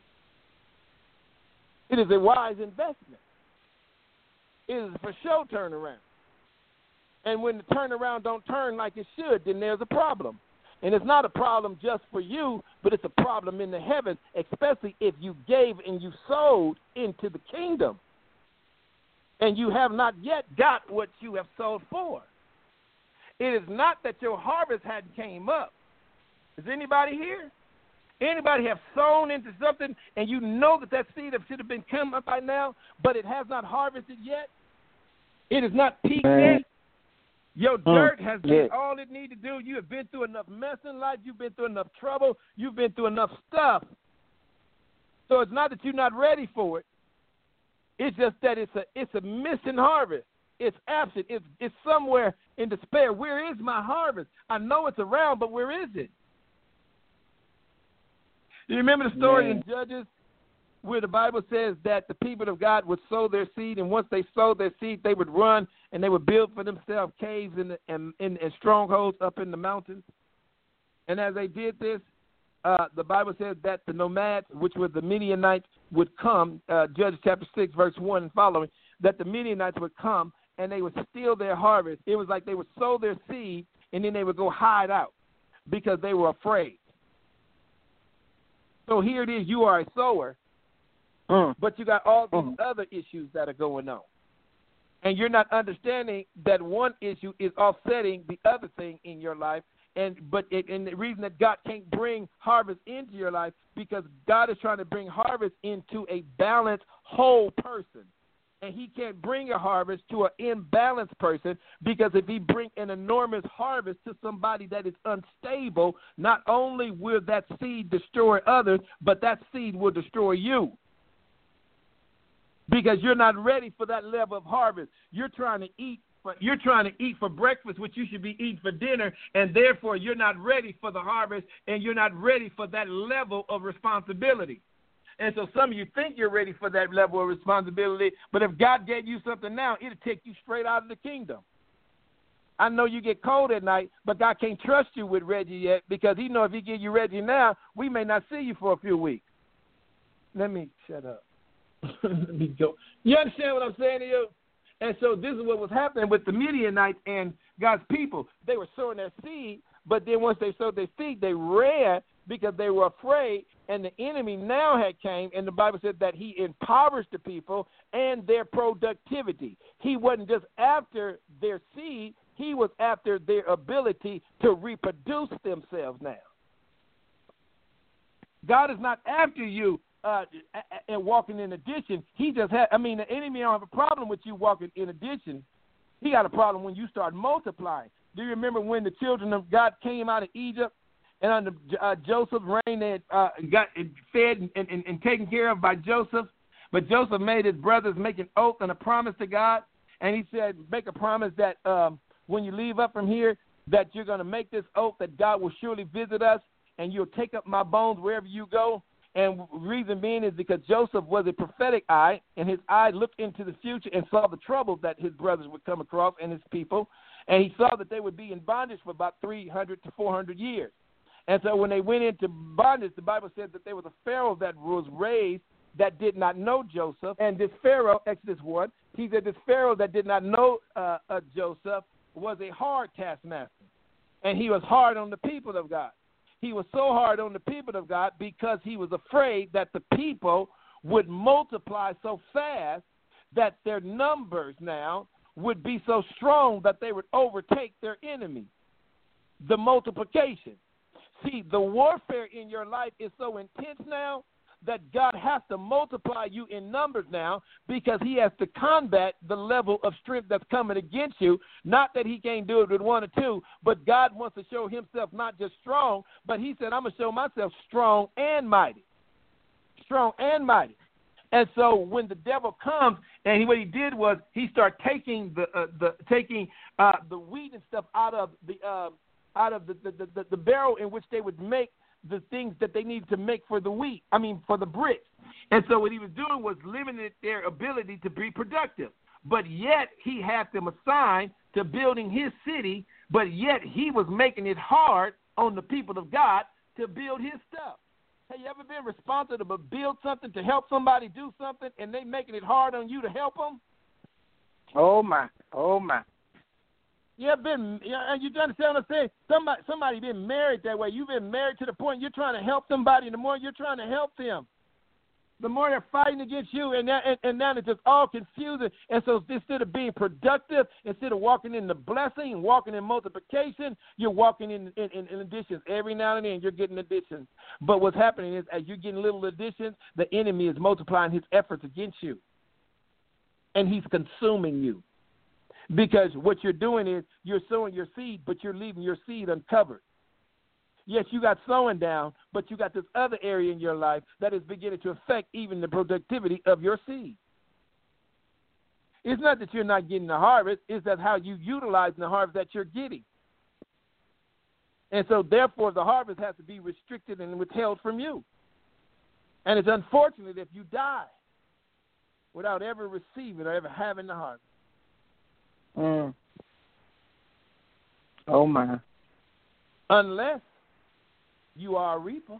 It is a wise investment. It is for sure turnaround. And when the turnaround don't turn like it should, then there's a problem. And it's not a problem just for you, but it's a problem in the heavens, especially if you gave and you sowed into the kingdom. And you have not yet got what you have sowed for. It is not that your harvest hadn't came up. Is anybody here? Anybody have sown into something and you know that seed should have been come up by now, but it has not harvested yet? It is not peaked yet. Your dirt has done all it needs to do. You have been through enough mess in life. You've been through enough trouble. You've been through enough stuff. So it's not that you're not ready for it. It's just that it's a missing harvest. It's absent. It's somewhere in despair. Where is my harvest? I know it's around, but where is it? Do you remember the story in Judges where the Bible says that the people of God would sow their seed, and once they sowed their seed, they would run and they would build for themselves caves and strongholds up in the mountains? And as they did this, the Bible says that the nomads, which were the Midianites, would come, Judges chapter 6, verse 1 and following, that the Midianites would come and they would steal their harvest. It was like they would sow their seed and then they would go hide out because they were afraid. So here it is, you are a sower, but you got all these other issues that are going on. And you're not understanding that one issue is offsetting the other thing in your life. And the reason that God can't bring harvest into your life, because God is trying to bring harvest into a balanced, whole person. and he can't bring a harvest to an imbalanced person, because if he bring an enormous harvest to somebody that is unstable, not only will that seed destroy others, but that seed will destroy you. Because you're not ready for that level of harvest. You're trying to eat for breakfast what you should be eating for dinner, and therefore you're not ready for the harvest, and you're not ready for that level of responsibility. And so some of you think you're ready for that level of responsibility, but if God gave you something now, it'll take you straight out of the kingdom. I know you get cold at night, but God can't trust you with Reggie yet, because he knows if he give you Reggie now, we may not see you for a few weeks. Let me shut up. Let me go. You understand what I'm saying to you? And so this is what was happening with the Midianites and God's people. They were sowing their seed, but then once they sowed their seed, they ran because they were afraid, and the enemy now had came, and the Bible said that he impoverished the people and their productivity. He wasn't just after their seed, he was after their ability to reproduce themselves now. God is not after you and walking in addition. He just the enemy don't have a problem with you walking in addition. He got a problem when you start multiplying. Do you remember when the children of God came out of Egypt, and under Joseph's reign they got fed and taken care of by Joseph? But Joseph made his brothers make an oath and a promise to God, and he said, make a promise that when you leave up from here, that you're going to make this oath that God will surely visit us, and you'll take up my bones wherever you go. And reason being is because Joseph was a prophetic eye, and his eye looked into the future and saw the troubles that his brothers would come across and his people. And he saw that they would be in bondage for about 300 to 400 years. And so when they went into bondage, the Bible says that there was a Pharaoh that was raised that did not know Joseph. And this Pharaoh, Exodus 1, he said this Pharaoh that did not know Joseph was a hard taskmaster. And he was hard on the people of God. He was so hard on the people of God because he was afraid that the people would multiply so fast that their numbers now would be so strong that they would overtake their enemy. The multiplication. See, the warfare in your life is so intense now that God has to multiply you in numbers now, because he has to combat the level of strength that's coming against you. Not that he can't do it with one or two, but God wants to show himself not just strong, but he said, I'm going to show myself strong and mighty. Strong and mighty. And so when the devil comes, and what he did was he started taking the wheat and stuff out of the barrel in which they would make the things that they needed to make for the bricks. And so what he was doing was limiting their ability to be productive. But yet he had them assigned to building his city, but yet he was making it hard on the people of God to build his stuff. Have you ever been responsible to build something, to help somebody do something, and they making it hard on you to help them? Oh, my. You understand what I'm saying? Somebody been married that way. You've been married to the point you're trying to help somebody, and the more you're trying to help them, the more they're fighting against you, and now it's just all confusing. And so instead of being productive, instead of walking in the blessing and walking in multiplication, you're walking in additions. Every now and then you're getting additions. But what's happening is, as you're getting little additions, the enemy is multiplying his efforts against you, and he's consuming you. Because what you're doing is you're sowing your seed, but you're leaving your seed uncovered. Yes, you got sowing down, but you got this other area in your life that is beginning to affect even the productivity of your seed. It's not that you're not getting the harvest, it's that how you utilize the harvest that you're getting. And so, therefore, the harvest has to be restricted and withheld from you. And it's unfortunate if you die without ever receiving or ever having the harvest. Oh, my. Unless you are a reaper.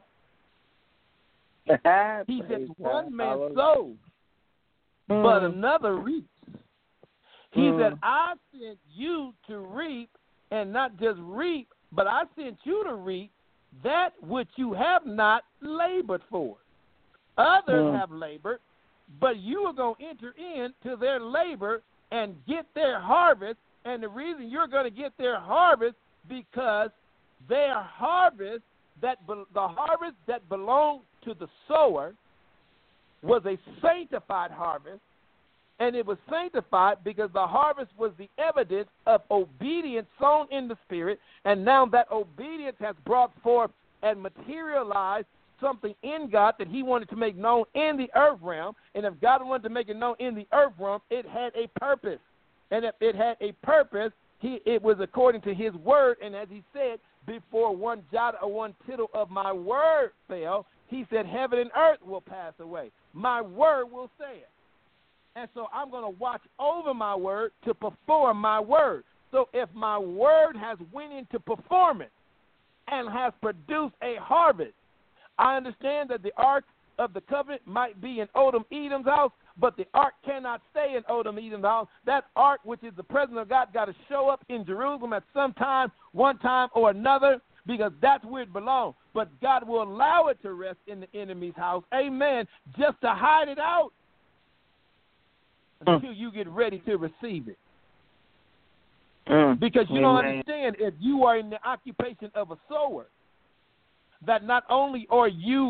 He said, one man sows, but another reaps. He said, I sent you to reap, and not just reap, but I sent you to reap that which you have not labored for. Others have labored, but you are going to enter into their labor and get their harvest. And the reason you're going to get their harvest, because their harvest, the harvest that belonged to the sower, was a sanctified harvest, And it was sanctified because the harvest was the evidence of obedience sown in the Spirit, and now that obedience has brought forth and materialized something in God that he wanted to make known in the earth realm. And if God wanted to make it known in the earth realm, it had a purpose. And if it had a purpose, it was according to his word. And as he said, before one jot or one tittle of my word fell, he said, heaven and earth will pass away. My word will stand. And so I'm going to watch over my word to perform my word. So if my word has went into performance and has produced a harvest, I understand that the ark of the covenant might be in Odom-Edom's house, but the ark cannot stay in Odom-Edom's house. That ark, which is the presence of God, got to show up in Jerusalem at some time, one time or another, because that's where it belongs. But God will allow it to rest in the enemy's house, amen, just to hide it out until you get ready to receive it. Because you don't understand, if you are in the occupation of a sower, that not only are you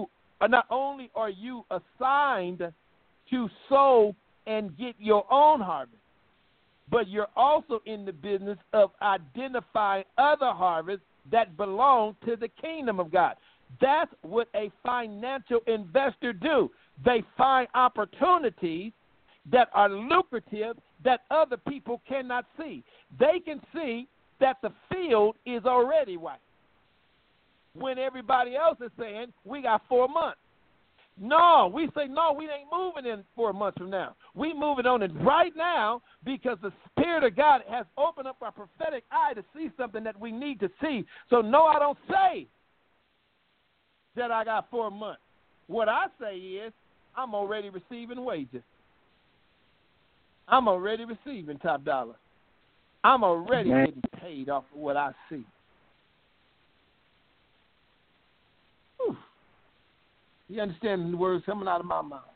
assigned to sow and get your own harvest, but you're also in the business of identifying other harvests that belong to the kingdom of God. That's what a financial investor do. They find opportunities that are lucrative that other people cannot see. They can see that the field is already white, when everybody else is saying we got 4 months. No, we say, no, we ain't moving in 4 months from now. We moving on it right now because the Spirit of God has opened up our prophetic eye to see something that we need to see. So, no, I don't say that I got 4 months. What I say is I'm already receiving wages. I'm already receiving top dollar. I'm already getting paid off of what I see. Whew. You understand the words coming out of my mouth?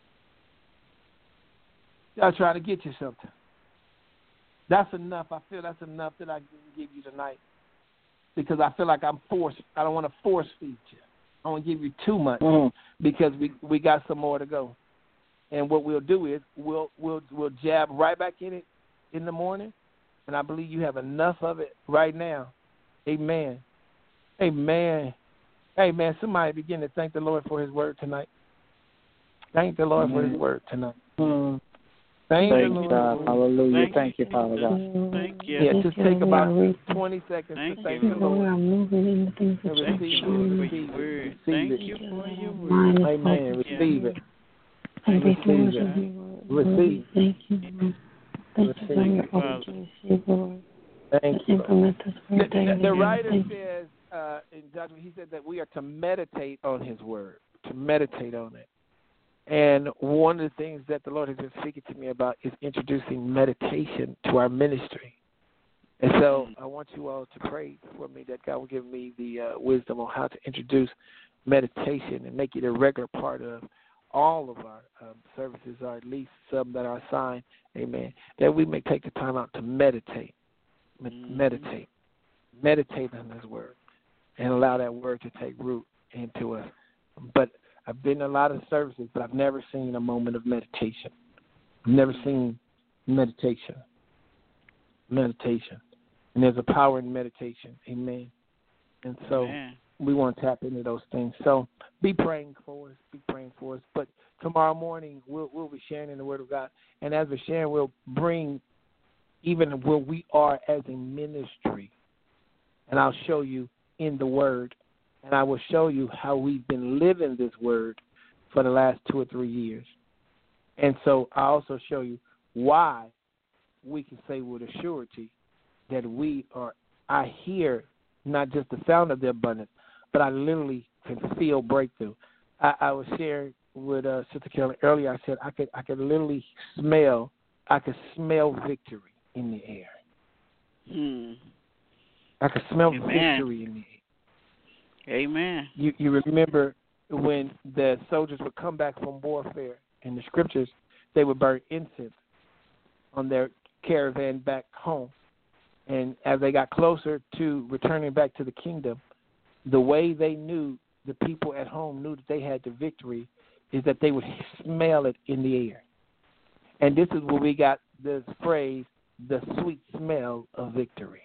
Y'all trying to get you something. That's enough. I feel that's enough that I can give you tonight, because I feel like I'm forced. I don't want to force feed you. I want to give you too much because we got some more to go. And what we'll do is we'll jab right back in it in the morning, and I believe you have enough of it right now. Amen. Amen. Amen. Somebody begin to thank the Lord for his word tonight. Thank the Lord for his word tonight. Thank you, God. Hallelujah. Thank you, Father God. Thank you. Yeah, just take about 20 seconds to thank the Lord. I'm moving in the things that Thank you, Lord, for your word. Thank you for your word. Amen. Receive it. Everything Receive is it. in your word. Receive. Thank you, Lord. Thank you for your Father. opportunity, Lord. Thank To you. implement this word daily. The writer Thank you. says in judgment, he said that we are to meditate on his word, to meditate on it. And one of the things that the Lord has been speaking to me about is introducing meditation to our ministry. And so I want you all to pray for me that God will give me the wisdom on how to introduce meditation and make it a regular part of all of our services, or at least some that are assigned, amen, that we may take the time out to meditate on his word and allow that word to take root into us. But I've been in a lot of services, but I've never seen a moment of meditation. I've never seen meditation. And there's a power in meditation, amen. And so we want to tap into those things. So be praying for us. But tomorrow morning we'll be sharing in the Word of God. And as we're sharing, we'll bring even where we are as a ministry. And I'll show you in the Word. And I will show you how we've been living this Word for the last 2 or 3 years. And so I'll also show you why we can say with a surety that I hear not just the sound of the abundance, but I literally can feel breakthrough. I was sharing with Sister Carolyn earlier. I said I could literally smell victory in the air. I could smell victory in the air. Amen. You remember when the soldiers would come back from warfare in the scriptures, they would burn incense on their caravan back home. And as they got closer to returning back to the kingdom, the way they knew, the people at home knew that they had the victory, is that they would smell it in the air. And this is where we got this phrase, the sweet smell of victory.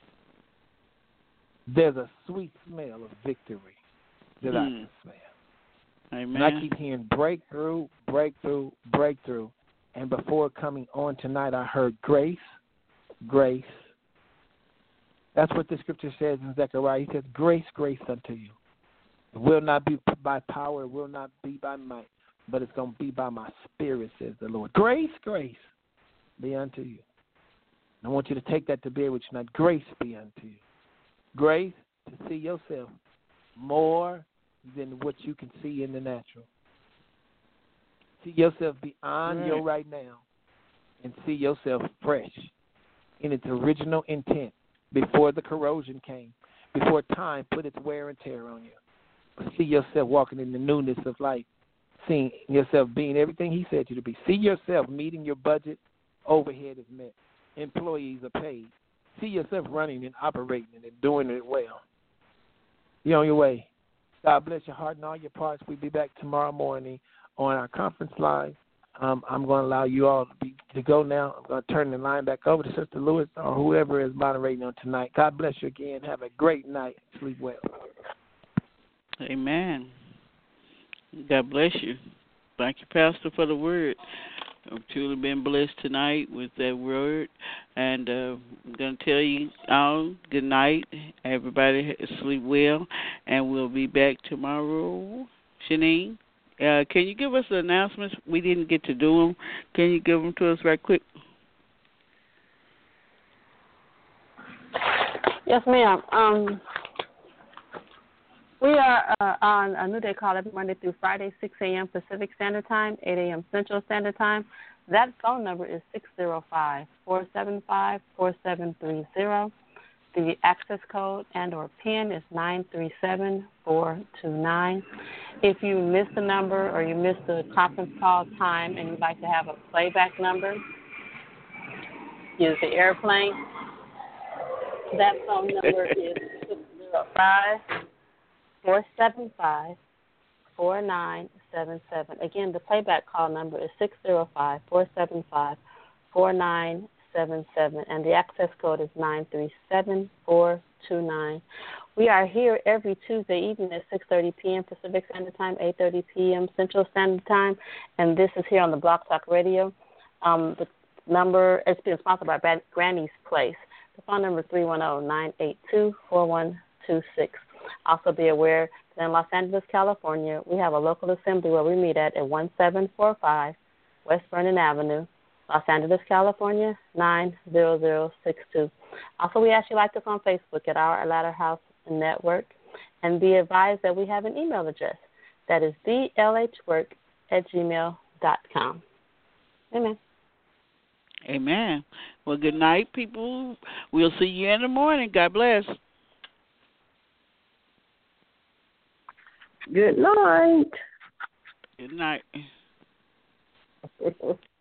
There's a sweet smell of victory that I can smell. Amen. And I keep hearing breakthrough, breakthrough, breakthrough. And before coming on tonight, I heard grace, grace. That's what the scripture says in Zechariah. He says, grace, grace unto you. It will not be by power, it will not be by might, but it's going to be by my spirit, says the Lord. Grace, grace be unto you. I want you to take that to bear with you tonight. Grace be unto you. Grace to see yourself more than what you can see in the natural. See yourself beyond your right now and see yourself fresh in its original intent before the corrosion came, before time put its wear and tear on you. See yourself walking in the newness of life, seeing yourself being everything he said you to be. See yourself meeting your budget, overhead is met, employees are paid. See yourself running and operating and doing it well. You're on your way. God bless your heart and all your parts. We'll be back tomorrow morning on our conference line. I'm going to allow you all to go now. I'm going to turn the line back over to Sister Lewis or whoever is moderating on tonight. God bless you again. Have a great night. Sleep well. Amen. God bless you. Thank you, Pastor, for the word. I've truly been blessed tonight with that word. And I'm going to tell you all good night. Everybody sleep well. And we'll be back tomorrow. Shanine, can you give us the announcements? We didn't get to do them. Can you give them to us right quick? Yes, ma'am. We are on a New Day Call every Monday through Friday, 6 a.m. Pacific Standard Time, 8 a.m. Central Standard Time. That phone number is 605-475-4730. The access code and or PIN is 937429. If you missed the number or you missed the conference call time and you'd like to have a playback number, use the airplane. That phone number is 605-475-4977. Again, the playback call number is 605-475-4977, and the access code is 937429. We are here every Tuesday evening at 6:30 p.m. Pacific Standard Time, 8:30 p.m. Central Standard Time, and this is here on the Blog Talk Radio. The number is being sponsored by Granny's Place. The phone number is 310-982-4126. Also be aware that in Los Angeles, California, we have a local assembly where we meet at 1745 West Vernon Avenue, Los Angeles, California, 90062. Also, we ask you to like us on Facebook at Our Latter House Network, and be advised that we have an email address. That is blhwork@gmail.com. Amen. Amen. Well, good night, people. We'll see you in the morning. God bless. Good night. Good night.